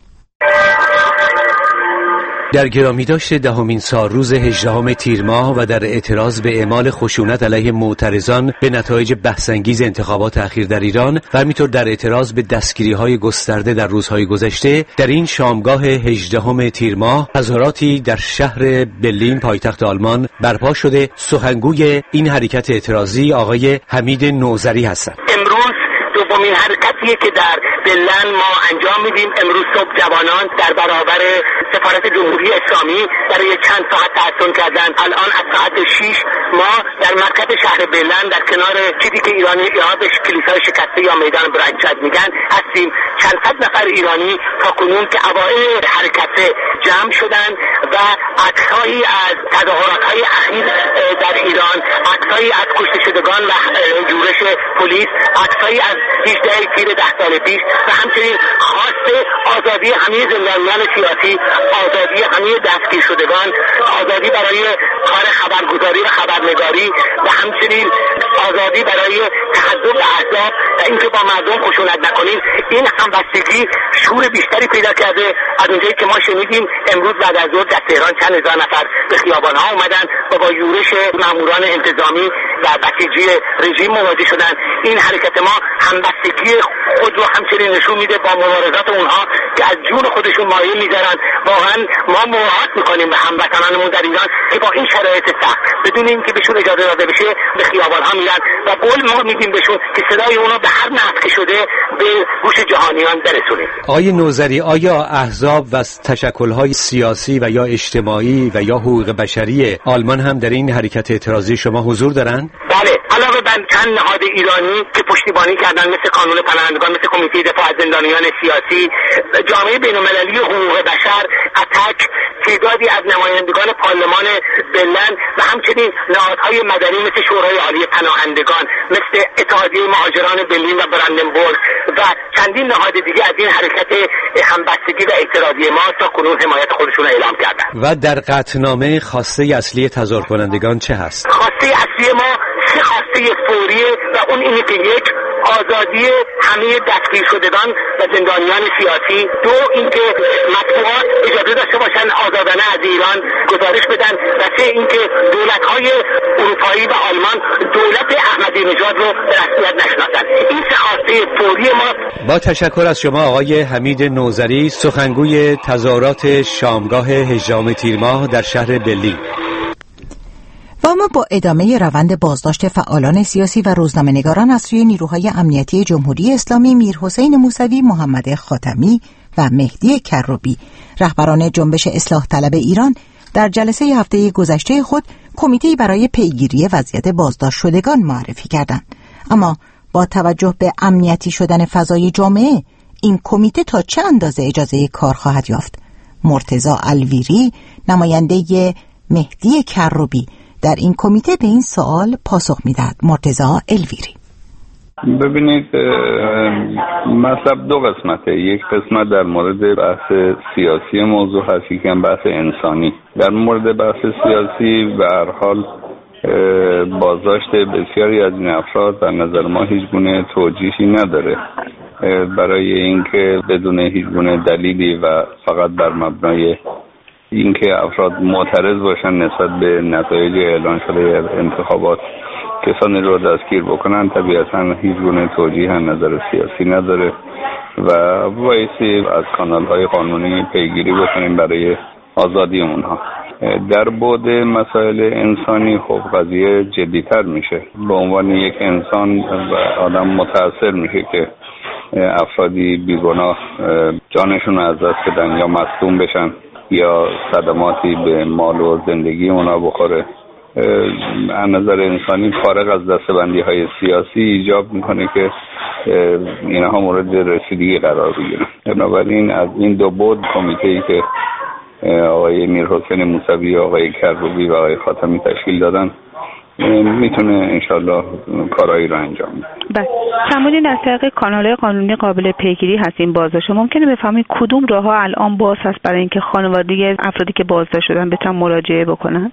در گرامی داشته دهمین سال روز هجدهم تیر ماه و در اعتراض به اعمال خشونت علیه معترضان به نتایج بحث‌انگیز انتخابات اخیر در ایران و همینطور در اعتراض به دستگیری‌های گسترده در روزهای گذشته، در این شامگاه هجدهم تیر ماه تظاهراتی در شهر برلین پایتخت آلمان برپا شده. سخنگوی این حرکت اعتراضی آقای حمید نوذری هستند. امروز دومین حرکتیه که در برلین ما انجام میدیم. امروز صبح جوانان در برابر سفارت جمهوری اسلامی برای چند ساعت تعطل کردن. الان از ساعت شش ما در مرکز شهر برلین در کنار چیزی که ایرانی‌ها بهش کلیسای شکسته یا میدان برانچد میگن هستیم. چند صد نفر ایرانی تا کنون که اوایل حرکت جمع شدن و عکس‌هایی از تظاهرات‌های اخیر در ایران، عکس‌هایی از کشته شدگان و جورش پلیس، عکس‌هایی از هجده تیر ده سال پیش و همچنین خواست آزادی همه زندانیان سیاسی، آزادی همه دستگیر شدگان، آزادی برای کار خبرگزاری و خبرنگاری و همچنین آزادی برای تحزب احزاب و اینکه با مردم خشونت نکنیم. این همبستگی شور بیشتری پیدا کرده. از اونجایی که ما شنیدیم امروز بعد از ظهر در تهران چند هزار نفر به خیابان‌ها اومدن و با یورش ماموران انتظامی و بسیجی رژیم مواجه شدن. این حرکت ما همبستگی خود رو همچنین نشون میده با مبارزات اونها که از جون خودشون مایه میذارن. واقعا ما مراعات میکنیم به هموطنانمون در ایران که با این شرایط سخت بدون اینکه بهشون اجازه داده بشه به خیابان‌ها میرن و قول ما میدیم بهشون که صدای اونا به هر نحو که شده به گوش جهانیان برسونیم. آقای نوذری، آیا احزاب و تشکل‌های سیاسی و یا اجتماعی و یا حقوق بشری آلمان هم در این حرکت اعتراضی شما حضور دارند؟ بله، علاوه بر چند نهاد ایرانی که پشتیبانی کردن مثل کانون پناهندگان، مثل کمیته دفاع از زندانیان سیاسی، جامعه بین‌المللی حقوق بشر، اتک، تعدادی از نمایندگان پارلمان برلین و همچنین نهادهای مدنی مثل شورای عالی پناهندگان، مثل اتحادیه مهاجران برلین و براندنبورگ و چندین نهاد دیگه از این حرکت همبستگی و اعتراضی ما تا کنون حمایت خودشون اعلام کردن. و در قطعنامه خواسته اصلی تظاهر کنندگان چه هست؟ خواسته اصلی ما سه خواسته فوریه و اون اینه که یک، آزادی همه دستگیر شدگان و زندانیان سیاسی. دو، اینکه مطبوعات اجازه داشته باشن آزادانه از ایران گزارش بدن. و سه، اینکه دولت‌های اروپایی و آلمان دولت احمدی نژاد رو به رسمیت نشناسن. این سه خواسته فوری ما. با تشکر از شما آقای حمید نوذری، سخنگوی تظاهرات شامگاه هجدهم تیر ماه در شهر برلین. و ما با ادامه روند بازداشت فعالان سیاسی و روزنامه‌نگاران از سوی نیروهای امنیتی جمهوری اسلامی میرحسین موسوی، محمد خاتمی و مهدی کروبی، رهبران جنبش اصلاح طلب ایران، در جلسه هفته گذشته خود کمیته‌ای برای پیگیری وضعیت بازداشت شدگان معرفی کردند. اما با توجه به امنیتی شدن فضای جامعه، این کمیته تا چه اندازه اجازه کار خواهد یافت؟ مرتضی الویری، نماینده مهدی کروبی، در این کمیته به این سوال پاسخ میدهد. مرتضی الویری: ببینید، مطلب دو قسمته. یک قسمت در مورد بحث سیاسی موضوع هست، یک هم بحث انسانی. در مورد بحث سیاسی به هر حال بازداشت بسیاری از این افراد در نظر ما هیچ گونه توجیهی نداره، برای اینکه بدون هیچ گونه دلیلی و فقط بر مبنای اینکه افراد معترض باشن نسبت به نتایج اعلان شده انتخابات کسانی رو دستگیر بکنن، طبیعتاً هیچ گونه توجیه از نظر سیاسی نداره و بایستی از کانال‌های قانونی پیگیری بکنیم برای آزادی اونها. در بعد مسائل انسانی خب قضیه جدی‌تر میشه. به عنوان یک انسان و آدم متأثر میشه که افرادی بیگناه جانشون از دست بدن یا مصدوم بشن یا صدماتی به مال و زندگی اونا بخوره. از نظر انسانی فارغ از دستبندی های سیاسی ایجاب میکنه که اینها مورد رسیدگی قرار بگیرن. بنابراین از این دو بعد کمیته‌ای که آقای میرحسین موسوی، آقای کروبی و آقای خاتمی تشکیل دادن میتونه انشالله کارایی رو انجام بده. بله، فرمودین از طریق کانال‌های قانونی قابل پیگیری هست این بازداشت. ممکنه بفهمید کدوم راه‌ها الان باز هست برای اینکه خانواده افرادی که بازداشت شدن بتونن مراجعه بکنن؟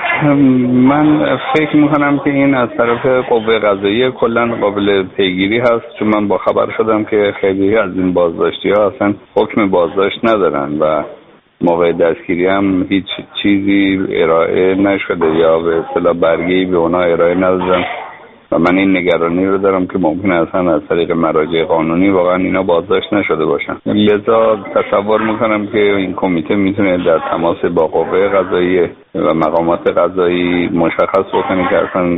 من فکر میکنم که این از طرف قوه قضاییه کلا قابل پیگیری هست، چون من با خبر شدم که خیلی از این بازداشتی‌ها اصلا حکم بازداشت ندارن و موقع دستگیری هم هیچ چیزی ارائه نشده یا به اصطلاح برگه‌ای به اونا ارائه ندادن و من این نگرانی رو دارم که ممکنه اصلا از طریق مراجع قانونی واقعا اینا بازداشت نشده باشن. لذا تصور میکنم که این کمیته میتونه در تماس با قوه قضاییه و مقامات قضایی مشخص بکنه که اصلا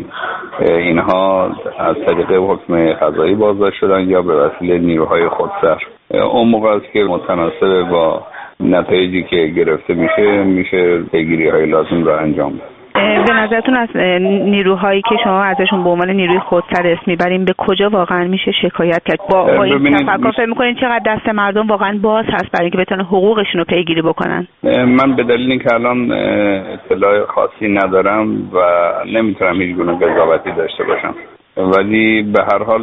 اینها از طریق حکم قضایی بازداشت شدن یا به وسیله نیروهای خودسر. اون موقع است که متناسب با نتایجی که گرفته میشه میشه پیگیری های لازم رو انجام بده. به نظرتون از نیروهایی که شما ازشون به عنوان نیروی خودسر اسم میبریم به کجا واقعا میشه شکایت کرد؟ با, با این تفکر فکر میکنین چقدر دست مردم واقعا باز هست برای اینکه بتونن حقوقشون رو پیگیری بکنن؟ من به دلیل اینکه الان اطلاع خاصی ندارم و نمیتونم هیچ گونه قضاوتی داشته باشم، ولی به هر حال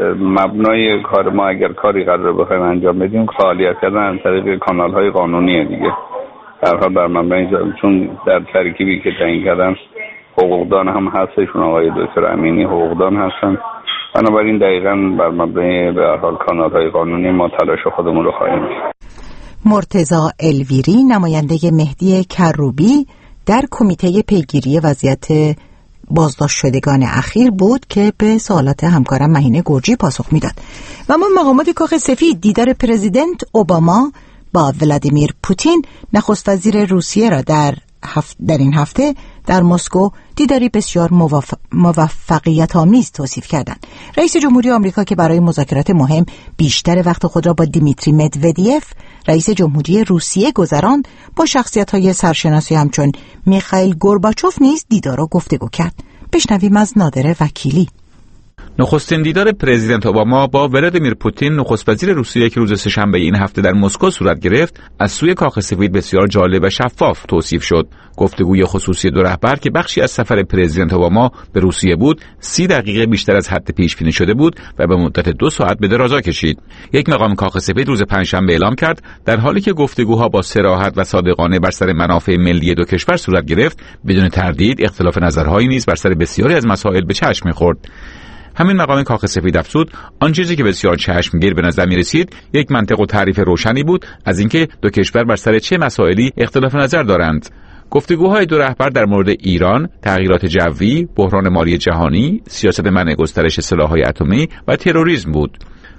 مبنای کار ما اگر کاری قرار بخوایم انجام بدیم فعالیت کردن از طریق کانال‌های قانونی دیگه. در حال بر مبنای چون در ترکیبی که تعیین کردن حقوقدان هم هستشون، آقای دکتر امینی حقوقدان هستن، بنابراین دقیقاً بر مبنای به هر حال کانال‌های قانونی ما تلاش خودمون رو خواهیم کرد. مرتضی الویری، نماینده مهدی کروبی، در کمیته پیگیری وضعیت بازداشت شدگان اخیر بود که به سوالات همکارم مهینه گرجی پاسخ میداد. و ما مقامات کاخ سفید دیدار پرزیدنت اوباما با ولادیمیر پوتین، نخست وزیر روسیه، را در هفت در این هفته در مسکو دیداری بسیار موفق... موفقیت آمیز توصیف کردند. رئیس جمهوری آمریکا که برای مذاکرات مهم بیشتر وقت خود را با دیمیتری مدودیف، رئیس جمهوری روسیه، گذراند، با شخصیت‌های سرشناسی همچون میخائیل گورباچوف نیز دیدار و گفتگو کرد. بشنویم از نادر وکیلی. نخستین دیدار پرزیدنت اوباما با ولادیمیر پوتین، نخست وزیر روسیه، که روز سه‌شنبه این هفته در مسکو صورت گرفت، از سوی کاخ سفید بسیار جالب و شفاف توصیف شد. گفتگوی خصوصی دو رهبر که بخشی از سفر پرزیدنت اوباما به روسیه بود، سی دقیقه بیشتر از حد پیش بینی شده بود و به مدت دو ساعت به درازا کشید. یک مقام کاخ سفید روز پنجشنبه اعلام کرد در حالی که گفتگوها با صراحت و صادقانه بر سر منافع ملی دو کشور صورت گرفت، بدون تردید اختلاف نظرهایی نیز بر سر بسیاری از مسائل به چشم می‌خورد. همین مقام کاخ سفید افزود آن چیزی که بسیار چشمگیر به نظر می رسید یک منطق و تعریف روشنی بود از اینکه دو کشور بر سر چه مسائلی اختلاف نظر دارند. گفتگوهای دو رهبر در مورد ایران، تغییرات جوی، بحران مالی جهانی، سیاست منع گسترش سلاح‌های اتمی و تروریسم بود.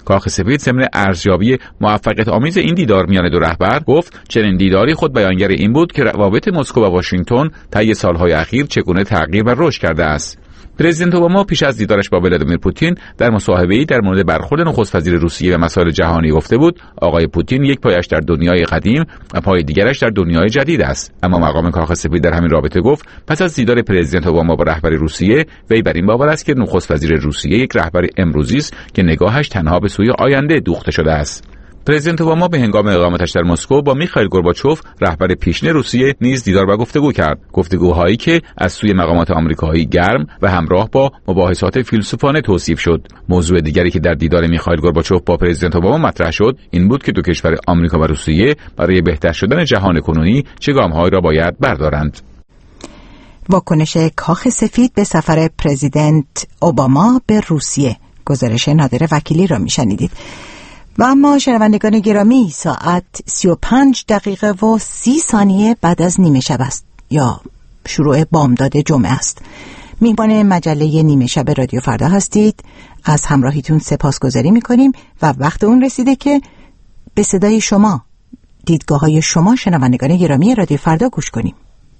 کاخ سفید ضمن ارزیابی موفقیت آمیز این دیدار میان دو رهبر گفت چنین دیداری خود بیانگر این بود که روابط مسکو و واشنگتن طی سالهای اخیر چگونه تغییر و رشد کرده است. پرزیدنت اوباما پیش از دیدارش با ولادیمیر پوتین در مصاحبه‌ای در مورد برخورد نخست وزیر روسیه و مسائل جهانی گفته بود آقای پوتین یک پایش در دنیای قدیم و پای دیگرش در دنیای جدید است. اما مقام کاخ سفید در همین رابطه گفت پس از دیدار پرزیدنت اوباما با رهبر روسیه وی بر این باور است که نخست وزیر روسیه یک رهبر امروزی است که نگاهش تنها به سوی آینده دوخته شده است. پرزیدنت اوباما به هنگام اقامتش در مسکو با میخائیل گورباچوف رهبر پیشین روسیه نیز دیدار و گفتگو کرد، گفتگوهایی که از سوی مقامات آمریکایی گرم و همراه با مباحثات فیلسوفانه توصیف شد. موضوع دیگری که در دیدار میخائیل گورباچوف با پرزیدنت اوباما مطرح شد این بود که دو کشور آمریکا و روسیه برای بهتر شدن جهان کنونی چه گام‌هایی را باید بردارند. واکنش کاخ سفید به سفر پرزیدنت اوباما به روسیه، گزارش نادر وکیلی را میشنیدید. و اما شنوندگان گرامی، ساعت سی و پنج دقیقه و سی ثانیه بعد از نیمه شب است یا شروع بامداد جمعه است. میهمان مجله نیمه شب رادیو فردا هستید. از همراهیتون سپاسگزاری میکنیم و وقت اون رسیده که به صدای شما، دیدگاه های شما شنوندگان گرامی رادیو فردا گوش کنیم.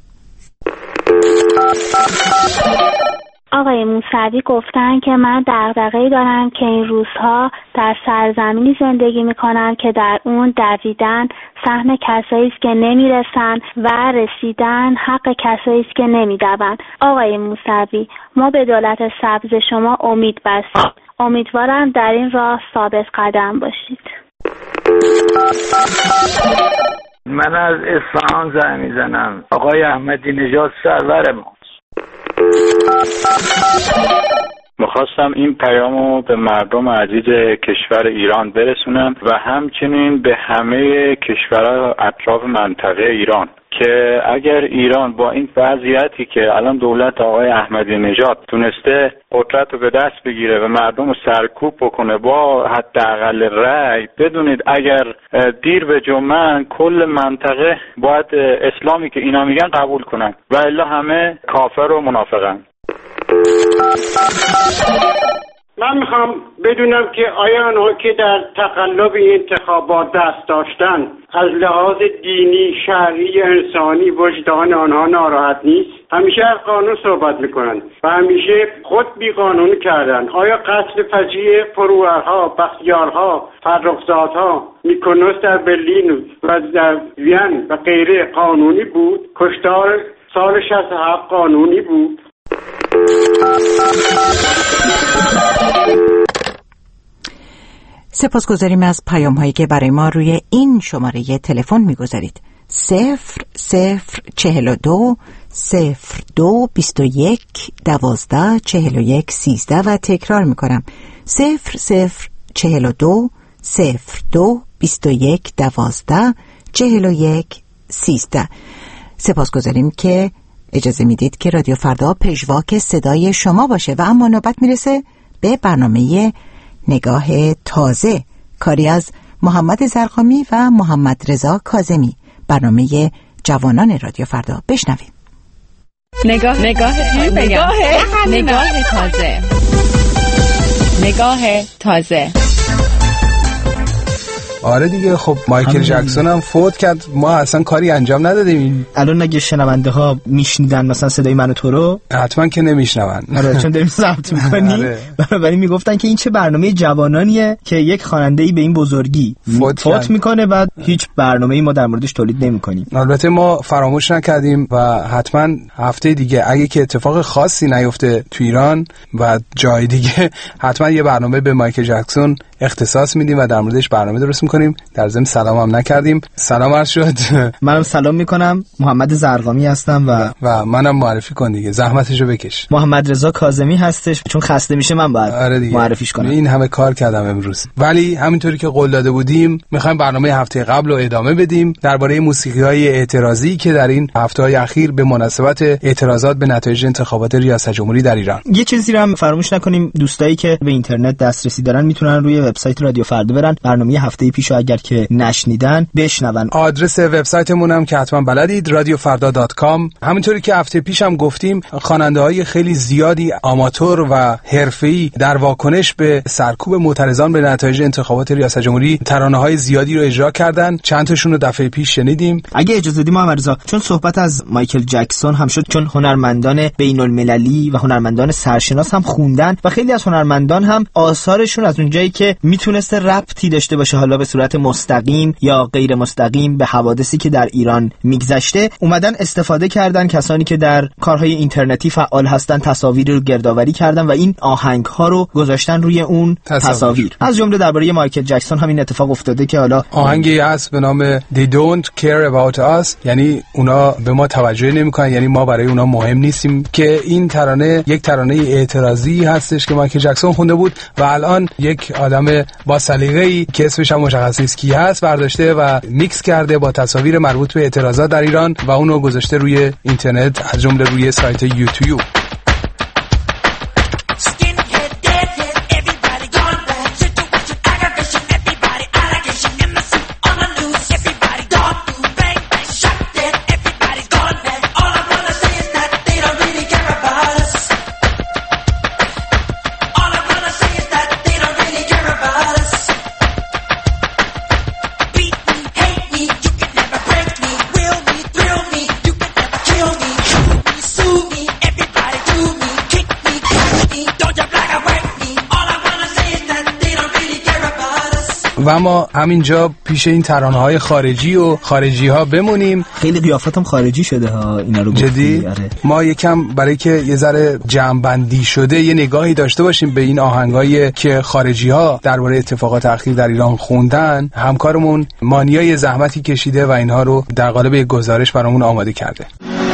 آقای موسوی گفتن که من دغدغه‌ای دارم که این روزها در سرزمینی زندگی میکنن که در اون دویدن سهم کسایی است که نمیرسن و رسیدن حق کسایی است که نمیدون. آقای موسوی، ما به دولت سبز شما امید بستیم. امیدوارم در این راه ثابت قدم باشید. من از اصفهان زنگ میزنم. آقای احمدی نژاد سرور ما. میخواستم این پیامو به مردم عزیز کشور ایران برسونم و همچنین به همه کشورهای اطراف منطقه ایران که اگر ایران با این وضعیتی که الان دولت آقای احمدی نژاد تونسته قدرت رو به دست بگیره و مردم رو سرکوب بکنه با حداقل رأی، بدونید اگر دیر به جمعه کل منطقه باید اسلامی که اینا میگن قبول کنن و الا همه کافر و منافقن. من میخوام بدونم که آیا آنها که در تقلب انتخابات دست داشتن از لحاظ دینی، شرعی، انسانی وجدان آنها ناراحت نیست؟ همیشه از قانون صحبت میکنن و همیشه خود بی قانون کردن. آیا قتل فجیع فروهرها، بختیارها، فرخزادها، میکونوس در برلین و در وین و غیره قانونی بود؟ کشتار سال شصت و هفت قانونی بود؟ سپاسگزاریم از پیام هایی که برای ما روی این شماره تلفن میگذارید. صفر صفر چهل و دو صفر دو بیست و یک دوازده چهل و یک سیزده و تکرار میکنم صفر صفر چهل و دو صفر دو بیست و یک دوازده چهل و یک سیزده. سپاسگزاریم که اجازه میدید که رادیو فردا پژواک صدای شما باشه و اما نوبت میرسه به برنامه نگاه تازه، کاری از محمد زرقامی و محمد رضا کاظمی، برنامه جوانان رادیو فردا. بشنویم. نگاه نگاه نگاه نگاه تازه نگاه تازه. آره دیگه، خب مایکل جکسون هم فوت کرد، ما اصلا کاری انجام ندادیم. الان اگه شنونده ها میشنیدن مثلا صدای من و تو رو، حتما که نمیشنون. آره چون داریم ضبط می‌کنیم. ولی میگفتن که این چه برنامه جوانانیه که یک خواننده‌ای به این بزرگی فوت, فوت میکنه بعد هیچ برنامه‌ای ما در موردش تولید نمی‌کنیم. البته ما فراموش نکردیم و حتما هفته دیگه اگه که اتفاق خاصی نیفته تو ایران و جای دیگه، حتما یه برنامه به مایکل جکسون اختصاص میدیم و در موردش برنامه درست میکنیم. در ضمن سلام هم نکردیم. سلام عرض شد. منم سلام میکنم، محمد زرقامی هستم و و منم معرفی کن دیگه، زحمتشو بکش. محمد رضا کاظمی هستش، چون خسته میشه من باید آره معرفیش کنم. این همه کار کردم امروز، ولی همینطوری که قول داده بودیم میخوایم برنامه هفته قبل رو ادامه بدیم درباره موسیقی‌های اعتراضی که در این هفته‌های اخیر به مناسبت اعتراضات به نتایج انتخابات ریاست جمهوری در ایران. یه چیزی رو هم فراموش نکنیم، دوستایی که به اینترنت دسترسی دارن میتونن روی وبسایت رادیو فردا برن برنامه هفته پیش پیشو اگر که نشنیدن بشنون. آدرس وبسایتمون هم که حتما بلدید رادیو فردا دات کام. همونطوری که هفته پیش هم گفتیم خواننده‌های خیلی زیادی آماتور و حرفه‌ای در واکنش به سرکوب معترضان به نتایج انتخابات ریاست جمهوری ترانه‌های زیادی رو اجرا کردن. چند تاشون رو دفعه پیش شنیدیم. اگه اجازه بدید محمد رضا، چون صحبت از مایکل جکسون هم شد، چون هنرمندان بین‌المللی و هنرمندان سرشناس هم خوندن و خیلی از هنرمندان هم آثارشون از اونجایی که میتونسته ربطی داشته باشه، حالا به صورت مستقیم یا غیر مستقیم، به حوادثی که در ایران میگذشته، اومدن استفاده کردن. کسانی که در کارهای اینترنتی فعال هستن تصاویری رو گردآوری کردن و این آهنگ‌ها رو گذاشتن روی اون تصاویر, تصاویر. از جمله درباره مایکل جکسون همین اتفاق افتاده که حالا آهنگی هست به نام They Don't Care About Us، یعنی اونا به ما توجه نمی‌کنن، یعنی ما برای اونا مهم نیستیم، که این ترانه یک ترانه اعتراضی هستش که مایکل جکسون خونده بود و الان یک آدم با سلیقه‌ای که اسمش هم مشخص نیست کی هست برداشته و میکس کرده با تصاویر مربوط به اعتراضات در ایران و اونو گذاشته روی اینترنت، از جمله روی سایت یوتیوب. و اما همینجا پیش این ترانه‌های خارجی و خارجی ها بمونیم. خیلی قیافتم خارجی شده ها اینا رو جدی. ما یکم برای که یه ذره جمع‌بندی شده یه نگاهی داشته باشیم به این آهنگایی که خارجی ها درباره اتفاقات اخیر در ایران خوندن، همکارمون مانیای زحمتی کشیده و اینها رو در قالب یک گزارش برامون آماده کرده.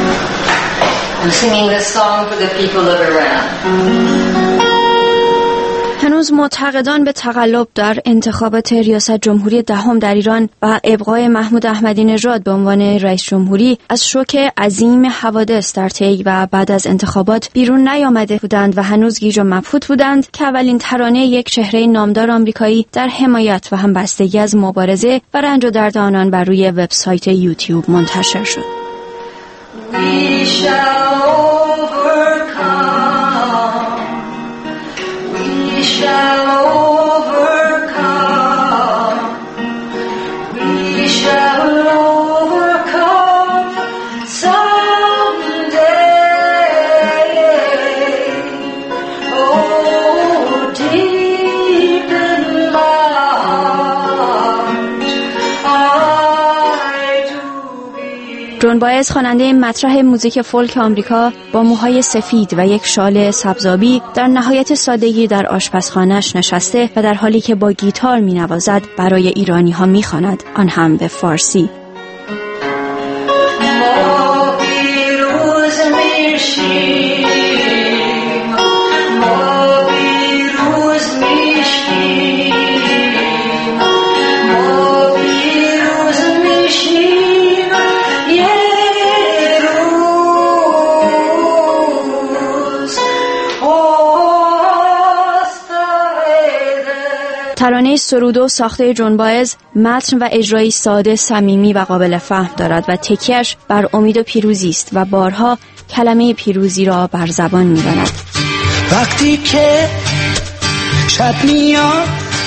هنوز معتقدان به تقلب در انتخابات ریاست جمهوری دهم در ایران و ابقای محمود احمدی نژاد به عنوان رئیس جمهوری از شوک عظیم حوادث در طی و بعد از انتخابات بیرون نیامده بودند و هنوز گیج و مبهوت بودند که اولین ترانه یک چهره نامدار آمریکایی در حمایت و همبستگی از مبارزه و رنج و درد آنان بر روی وبسایت یوتیوب منتشر شد. We shall overcome. We shall overcome. We shall overcome someday. Oh, deep in my heart, I do believe. جون بایز خواننده مطرح موزیک فولک آمریکا با موهای سفید و یک شال سبزابی در نهایت سادگی در آشپزخانه‌اش نشسته و در حالی که با گیتار می‌نوازد برای ایرانی‌ها می‌خواند، آن هم به فارسی. ترانه سرودو ساخته جون بایز متن و اجرایی ساده، صمیمی و قابل فهم دارد و تکیه‌اش بر امید و پیروزی است و بارها کلمه پیروزی را بر زبان می‌برد. وقتی که شب میاد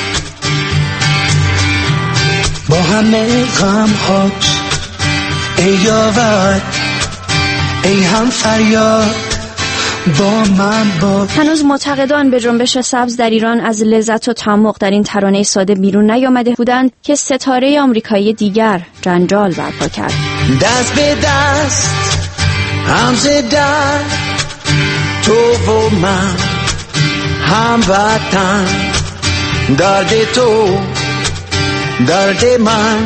با همه غم‌هاش، ای یاور ای هم فریاد با من با. هنوز معتقدان به جنبش سبز در ایران از لذت و تعمق در این ترانه ساده بیرون نیامده بودند که ستاره آمریکایی دیگر جنجال برپا کرد. دست به دست هم زدن تو و من، هم وطن، درد تو درد من،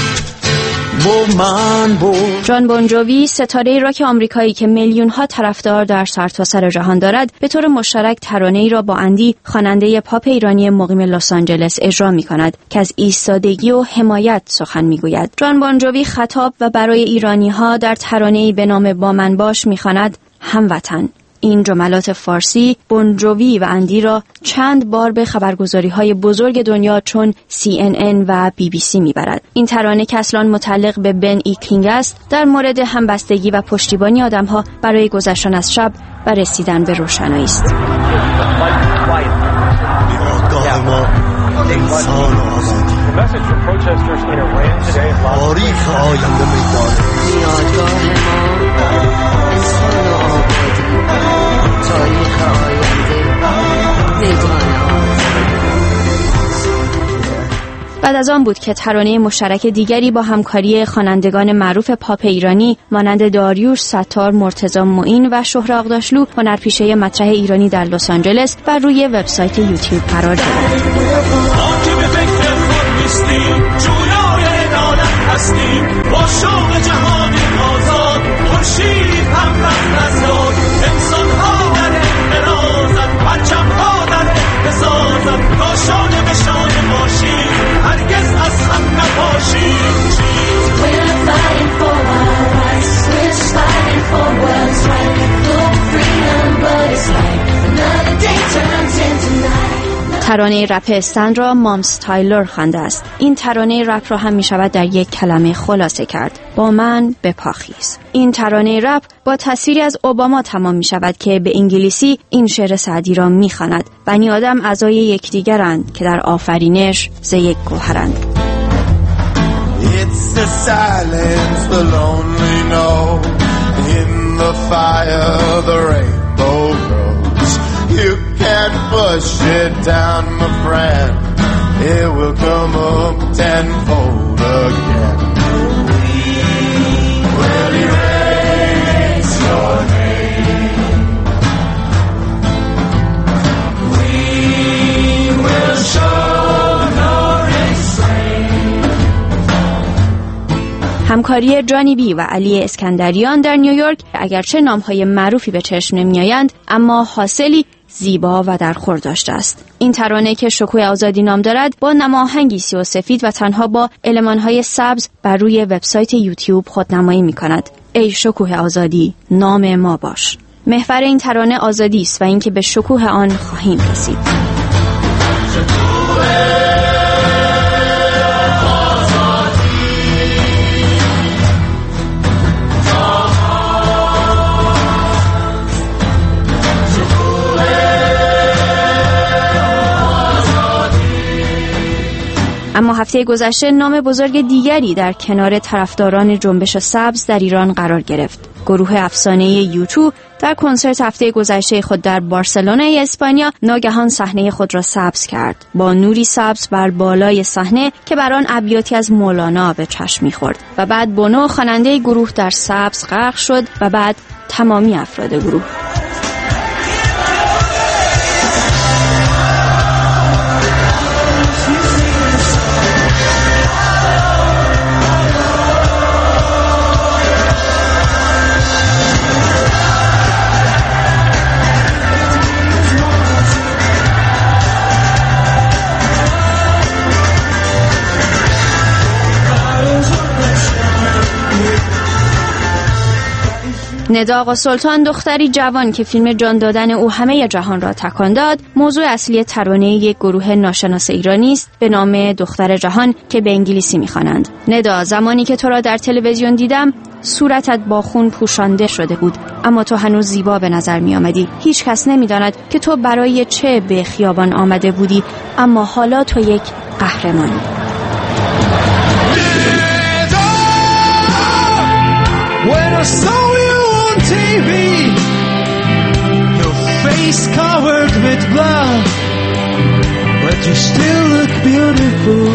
جان بونجوی، ستاره راک آمریکایی که میلیون ها طرفدار در سرتاسر جهان دارد، به طور مشترک ترانه‌ای را با اندی، خواننده پاپ ایرانی مقیم لس آنجلس، اجرا می‌کند که از ایستادگی و حمایت سخن می‌گوید. جان بونجوی خطاب و برای ایرانی‌ها در ترانه‌ای به نام با من باش می‌خواند: هموطن، این جملات فارسی بونجوی و اندی را چند بار به خبرگزاری‌های بزرگ دنیا چون سی ان ان و بی بی سی میبرد. این ترانه که اصلاً متعلق به بن ای کینگ است، در مورد همبستگی و پشتیبانی آدم‌ها برای گذشتن از شب و رسیدن به روشنایی است. تاریخ آینده میدان یادگاه ما انسان آبادی تاریخ آینده میدان. بعد از آن بود که ترانه مشترک دیگری با همکاری خوانندگان معروف پاپ ایرانی مانند داریوش ستار، مرتضی معین و شهره آغداشلو، هنرپیشه مطرح ایرانی در لس آنجلس، بر روی وبسایت یوتیوب قرار گرفت. ترانه رپ استند را مامس تایلر خوانده است. این ترانه رپ را هم می شود در یک کلمه خلاصه کرد: با من به پاخیز. این ترانه رپ با تصویری از اوباما تمام می شود که به انگلیسی این شعر سعدی را می خواند: بنی آدم اعضای یکدیگرند که در آفرینش ز یک گوهرند. It's the silence, the lonely know. In the fire, the rainbow grows. You can't push it down, my friend. It will come up tenfold again. We will erase your name. We will show no restraint. همکاری جانی بی و علی اسکندریان در نیویورک اگرچه نامهای معروفی به چشم نمی‌آیند، اما حاصلی زیبا و در خور داشته است. این ترانه که شکوه آزادی نام دارد، با نماهنگی سیاه و سفید و تنها با المان‌های سبز بر روی وبسایت یوتیوب خودنمایی می‌کند: ای شکوه آزادی، نام ما باش. محور این ترانه آزادی است و اینکه به شکوه آن خواهیم رسید. اما هفته گذشته نام بزرگ دیگری در کنار طرفداران جنبش سبز در ایران قرار گرفت. گروه افسانه یوتو در کنسرت هفته گذشته خود در بارسلونای اسپانیا ناگهان صحنه خود را سبز کرد، با نوری سبز بر بالای صحنه که بر آن ابیاتی از مولانا به چشم می‌خورد و بعد بونو خواننده گروه در سبز غرق شد و بعد تمامی افراد گروه. ندا آقا سلطان، دختری جوان که فیلم جان دادن او همه جهان را تکان داد، موضوع اصلی ترانه یک گروه ناشناس ایرانی است به نام دختر جهان که به انگلیسی می‌خوانند. ندا، زمانی که تو را در تلویزیون دیدم صورتت با خون پوشانده شده بود، اما تو هنوز زیبا به نظر می آمدی. هیچ کس نمی داند که تو برای چه به خیابان آمده بودی، اما حالا تو یک قهرمانی. T V, your face covered with blood, but you still look beautiful.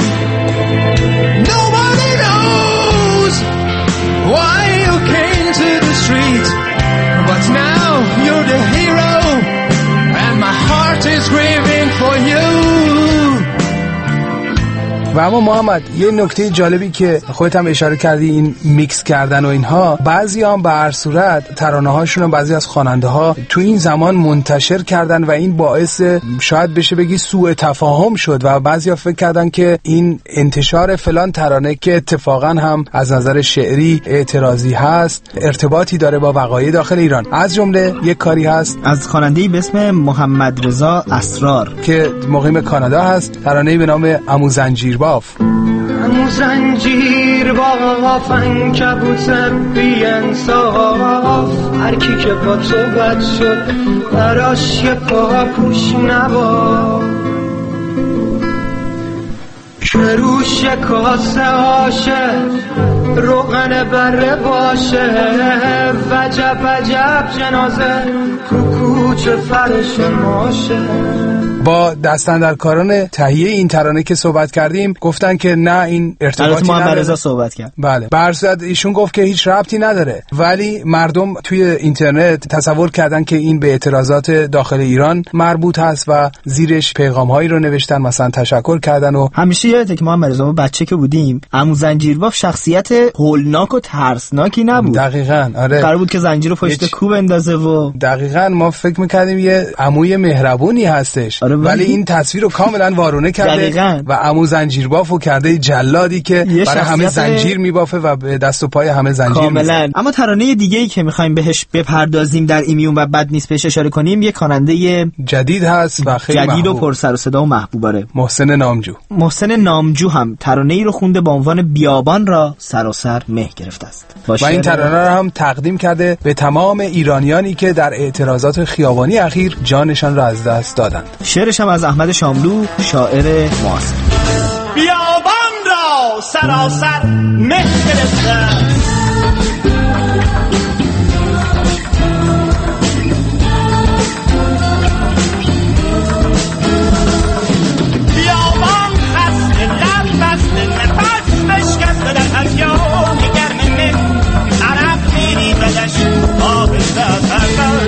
Nobody knows why you came to the street, but now you're the hero, and my heart is grieving for you. و اما محمد یه نکته جالبی که خودت هم اشاره کردی، این میکس کردن و اینها، بعضی هم به هر صورت ترانه هاشون رو بعضی از خواننده ها تو این زمان منتشر کردن و این باعث شاید بشه بگی سوء تفاهم شد و بعضی ها فکر کردن که این انتشار فلان ترانه که اتفاقا هم از نظر شعری اعتراضی هست ارتباطی داره با وقایع داخل ایران. از جمله یک کاری هست از خواننده‌ای به اسم محمد رضا اسرار که مقیم کانادا هست، ترانه‌ای به نام عمو زنجیرباف. عمو زنجیرباف عنکبوت بی انصاف، هر کی که با تو بد شد براش یه پاپوش نباف، که روش کاسه آشه روغن بره باشه، وجب وجب جنازه کوکوچه فرش ماشه. با دستاندرکاران تهیه این ترانه که صحبت کردیم گفتن که نه این ارتباطی نداره. محمد رضا صحبت کرد. بله. برصد ایشون گفت که هیچ ربطی نداره، ولی مردم توی اینترنت تصور کردن که این به اعتراضات داخل ایران مربوط هست و زیرش پیغام‌هایی رو نوشتن، مثلا تشکر کردن. و همیشه یادته که محمد رضا بچه که بودیم عمو زنجیرباف شخصیت هولناک و ترسناکی نبود. دقیقاً. آره. قرار بود که زنجیر رو پشت کوب اندازه و دقیقاً ما فکر می‌کردیم یه عموی مهربونی هستش. آره ولی این تصویر رو کاملا وارونه کرده دقیقاً. و عمو زنجیربافو کرده جلادی که برای همه زنجیر میبافه و به دست و پای همه زنجیر کاملا. اما ترانه دیگه‌ای که می‌خوایم بهش بپردازیم در ایمیون و بد نیست بهش اشاره کنیم، یه خواننده جدید هست و خیلی جدید محبوب. و پر سر و صدا و محبوبه، محسن نامجو. محسن نامجو هم ترانه‌ای رو خونده با عنوان بیابان را سراسر مه گرفته است و این ترانه رو هم تقدیم کرده به تمام ایرانیانی که در اعتراضات خیابانی اخیر جانشان را از دست دادند. شعرش هم از احمد شاملو، شاعر معاصر. بیابان را سراسر مه گرفته، بیابان خسته لب بسته نفس بشکسته در هزیان گرم مه، عرق میریزدش آهسته از هر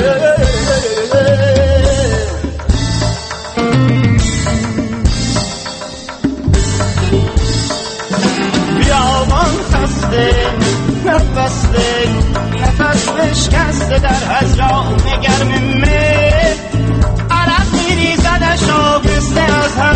نفس نفس بشکسته در هجران گرم مه، عرق میریزدش آبسته از هر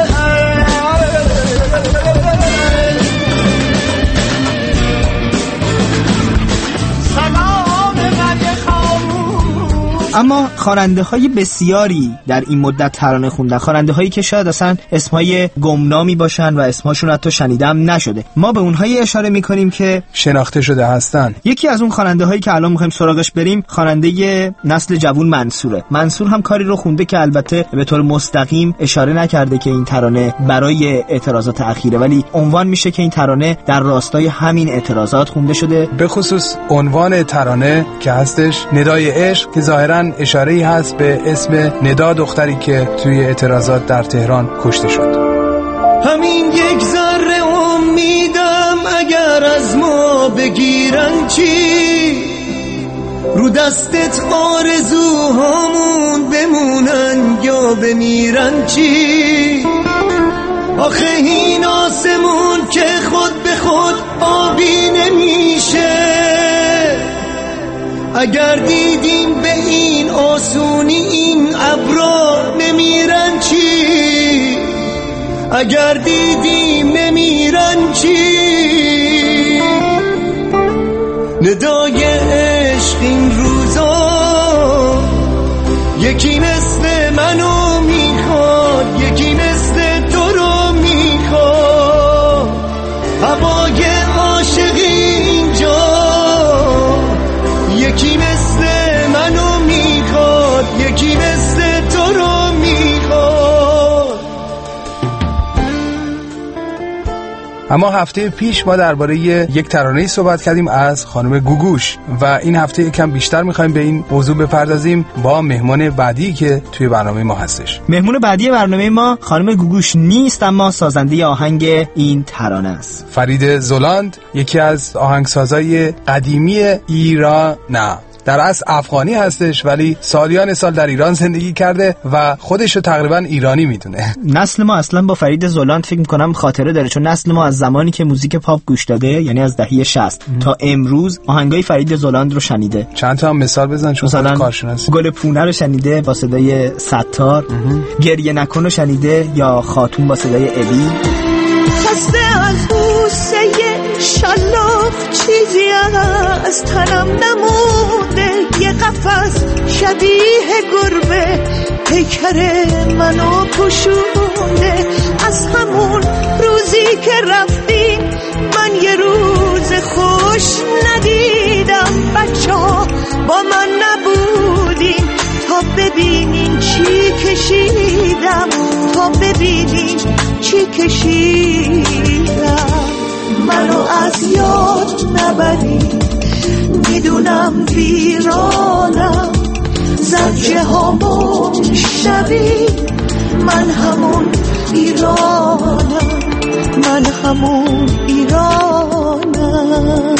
سلام غم خاموش. اما خواننده های بسیاری در این مدت ترانه خوندن، خواننده هایی که شاید اصلا اسمهای گمنامی باشن و اسمهاشون حتی شنیدم نشده، ما به اونهایی اشاره میکنیم که شناخته شده هستن. یکی از اون خواننده هایی که الان میخوایم سراغش بریم خواننده نسل جوون منصوره. منصور هم کاری رو خونده که البته به طور مستقیم اشاره نکرده که این ترانه برای اعتراضات اخیره، ولی عنوان میشه که این ترانه در راستای همین اعتراضات خونده شده. به خصوص عنوان ترانه که هستش ندای عشق، که ظاهراً اشاره‌ای هست به اسم ندا، دختری که توی اعتراضات در تهران کشته شد. همین یک ذره امیدم اگر از ما بگیرن چی، رو دستت آرزوهامون بمونن یا بمیرن چی، آخه این آسمون که خود به خود آبی نمیشه، اگر دیدیم به این آسونی این ابرا نمیرن چی، اگر دیدیم نمیرن چی، ندای عشق این روزا یکی مثل منو میخواد، یکی مثل تو رو میخواد، هوای عاشقی اینجا یکی مثل منو میخواد، یکی مثل تو رو میخواد. اما هفته پیش ما درباره یک ترانه‌ای صحبت کردیم از خانم گوگوش و این هفته یکم بیشتر می‌خوایم به این موضوع بپردازیم با مهمان بعدی که توی برنامه ما هستش. مهمان بعدی برنامه ما خانم گوگوش نیست، اما سازنده آهنگ این ترانه است. فرید زلاند، یکی از آهنگسازای قدیمی ایران. نه در اصل افغانی هستش ولی سالیان سال در ایران زندگی کرده و خودش رو تقریبا ایرانی میدونه. نسل ما اصلا با فرید زولان فکر میکنم خاطره داره، چون نسل ما از زمانی که موزیک پاپ گوش داده، یعنی از دهه شصت تا امروز، آهنگای فرید زولان رو شنیده. چند تا مثال بزن چون مثلا کارشناسی. گل پونه رو شنیده با صدای ستار، گریه نکن رو شنیده، یا خاتون با صدای ابی. خسته از بوسه شلاف چیزی از تنم نمونده، یه قفس شبیه گربه پیکر منو پوشونده. از همون روزی که رفتی من یه روز خوش ندیدم، بچه ها با من نبودیم تا ببینین چی کشیدم، تا ببینین چی کشیدم. منو از یاد نبری، میدونم ویرانم، زجه هامو میشنوی، من همون ایرانم، من همون ایرانم.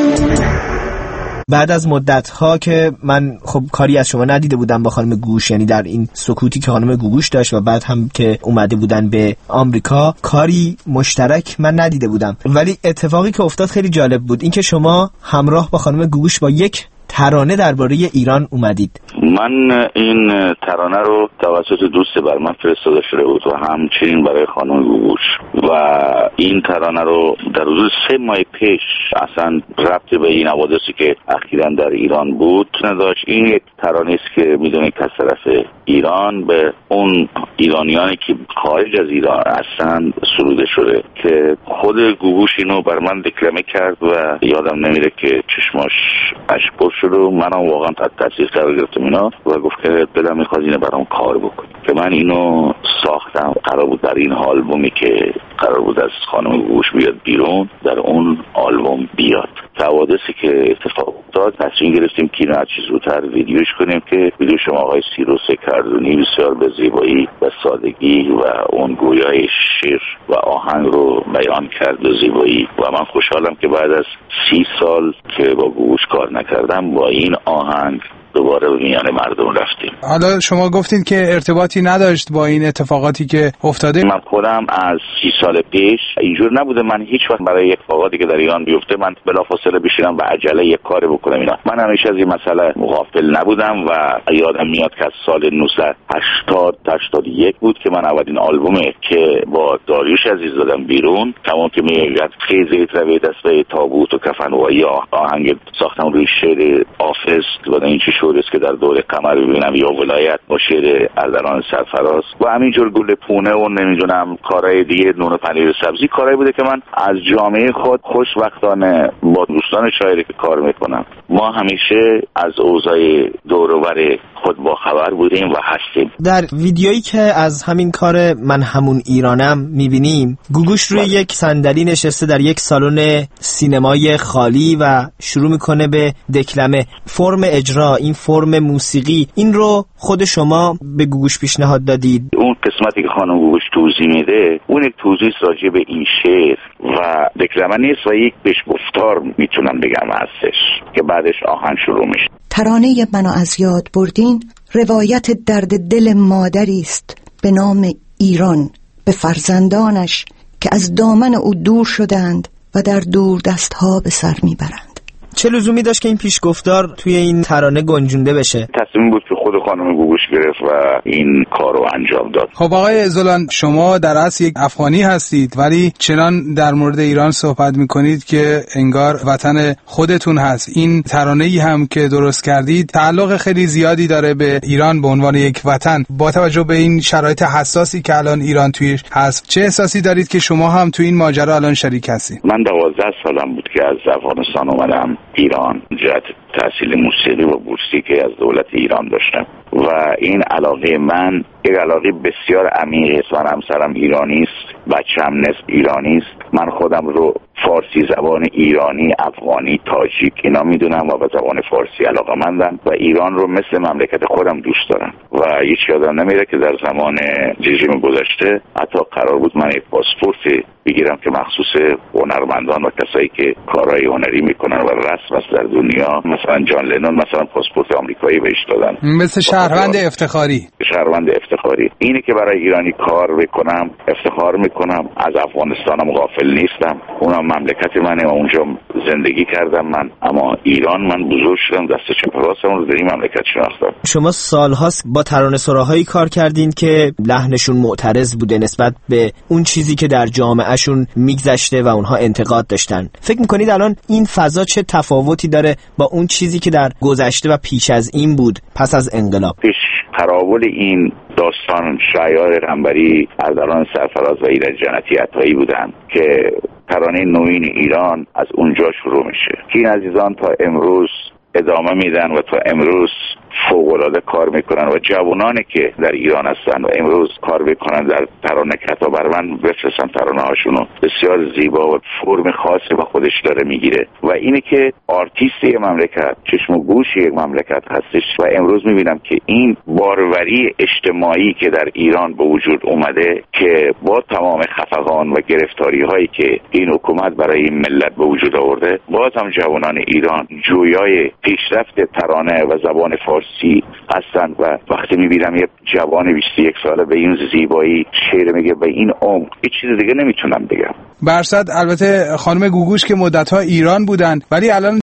بعد از مدت‌ها که من خب کاری از شما ندیده بودم با خانم گوش، یعنی در این سکوتی که خانم گوگوش داشت و بعد هم که اومده بودن به آمریکا، کاری مشترک من ندیده بودم، ولی اتفاقی که افتاد خیلی جالب بود، این که شما همراه با خانم گوگوش با یک ترانه درباره ایران اومدید. من این ترانه رو توسط دوست بر من فرستاده شده بود و همچنین برای خانم گوگوش، و این ترانه رو در حدود سه ماه پیش اصلا ربط به این حوادثی که اخیراً در ایران بود نداشت. این یک ترانه است که میدونید از طرف ایران به اون ایرانیانی که خارج از ایران اصلا سروده شده، که خود گوگوش اینو بر من دکلمه کرد و یادم نمیره که چشماش اشک شد و منم واقعا تحت تاثیر قرار گرفتم اینا و گفت که دلم میخواد اینو برام کار بکنی، که من اینو ساختم. قرار بود در این آلبومی که قرار بود از خانم گوش بیاد بیرون، در اون آلبوم بیاد. حوادثی که اتفاق افتاد تصمیم گرفتیم که اینو هر چیز زودتر ویدیوش کنیم که ویدیو شما آقای سیروس کردونی بسیار به زیبایی و سادگی و اون گویای شعر و آهنگ رو بیان کرد به زیبایی، و من خوشحالم که بعد از سی سال که با گوش کار نکردم با این آهنگ دوباره به میان مردم رفتیم. حالا شما گفتین که ارتباطی نداشت با این اتفاقاتی که افتاده. من خودم از سی سال پیش اینجور نبوده من هیچ وقت برای اتفاقاتی که در ایران بیفته من بلافاصله بشینم و عجله یک کاری بکنم اینا. من همیشه از این مسئله مغافل نبودم و یادم میاد که از سال نوزده هشتاد هشتاد و یک بود که من اولین آلبومه که با داریوش عزیز دادم بیرون، تمام که میگه خیزه روی دسته تابوت و کفن و یا آهنگ ساختم روی شعر حافظ و این چه شعر است که در دور قمر ببینم یا ولایت با شعر اردلان سرفراز و همینجور گل پونه و نمیدونم کارهای دیگه، نون پنیر سبزی، کارهایی بوده که من از جامعه خود خوشبختانه با دوستان شاعری که کار میکنم ما همیشه از اوضاع دور و بر خود با خبر بودیم و هستیم. در ویدیویی که از همین کار من همون ایرانم میبینیم، گوگوش روی یک صندلی نشسته در یک سالن سینمای خالی و شروع میکنه به دکلمه. فرم اجرا، این فرم موسیقی، این رو خود شما به گوگوش پیشنهاد دادید؟ اون قسمتی که خانم گوگوش توضیح میده اون یک توضیح راجع به این شعر و دکلمه نیست و یک پیش گفتار میتونم بگم هستش که بعدش آهنگ شروع میشه. ترانه منو از یاد بردین روایت درد دل مادری است به نام ایران به فرزندانش که از دامن او دور شدند و در دور دستها به سر میبرند. چه لزومی داشت که این پیشگفتار توی این ترانه گنجونده بشه؟ تصمیم بود که خود خانم گوگوش گرفت و این کار رو انجام داد. خب آقای زولان، شما در اصل یک افغانی هستید ولی چنان در مورد ایران صحبت میکنید که انگار وطن خودتون هست. این ترانه‌ای هم که درست کردید تعلق خیلی زیادی داره به ایران به عنوان یک وطن. با توجه به این شرایط حساسی که الان ایران تویش هست، چه احساسی دارید که شما هم توی این ماجرا الان شریک هستید؟ من دوازده سالم بود که از افغانستان اومدم ایران جهت تحصیل موسیقی و بورسی که از دولت ایران داشتم و این علاقه من یک علاقه بسیار عمیق است. من همسرم ایرانی است، بچه‌م نصف ایرانی است من خودم رو فارسی زبان ایرانی، افغانی، تاجیک اینا میدونم و به زبان فارسی علاقه‌مندم و ایران رو مثل مملکت خودم دوست دارم و هیچ یادم نمیره که در زمان رژیم گذشته حتی قرار بود من یک پاسپورت بگیرم که مخصوص هنرمندان و کسایی که کارهای هنری میکنن و رسم است در دنیا، مثلا جان لنون مثلا پاسپورت آمریکایی بهش دادن مثل شهروند افتخاری. شهروند افتخاری اینه که برای ایرانی کار بکنم افتخار میکنم. از افغانستانم غافل نیستم، اونم مملکت منه و اونجا زندگی کردم من، اما ایران من بزرگ شدم دست چپ راستم رو در این مملکت شناختم. شما سالهاست با ترانه‌سراهایی کار کردین که لحنشون معترض بوده نسبت به اون چیزی که در جامعهشون میگذشته و اونها انتقاد داشتن. فکر میکنید الان این فضا چه تفاوتی داره با اون چیزی که در گذشته و پیش از این بود پس از انقلاب؟ پیش تراول این داستان شایعات قنبری، اردلان سرفراز و ایرج جنتی عطایی بودن که ترانه نوین ایران از اونجا شروع میشه که این عزیزان تا امروز ادامه میدن و تا امروز فوق‌العاده کار میکنن و جوانانی که در ایران هستن و امروز کار میکنن در ترانه کتا بر من بفرستن ترانه هاشونو، بسیار زیبا و فرم خاصی با خودش داره میگیره و اینه که آرتیست یک مملکت چشم و گوش یک مملکت هستش و امروز میبینم که این باروری اجتماعی که در ایران به وجود اومده که با تمام خفقان و گرفتاری هایی که این حکومت برای این ملت به وجود آورده، باز هم جوانان ایران جویای پیشرفت ترانه و زبان فارسی هستند و وقتی میبینم یه جوان بیست و یک ساله به این زیبایی شعر میگه به این عمق، هیچ چیز دیگه نمیتونم بگم. برصد البته خانم گوگوش که مدت‌ها ایران بودن ولی الان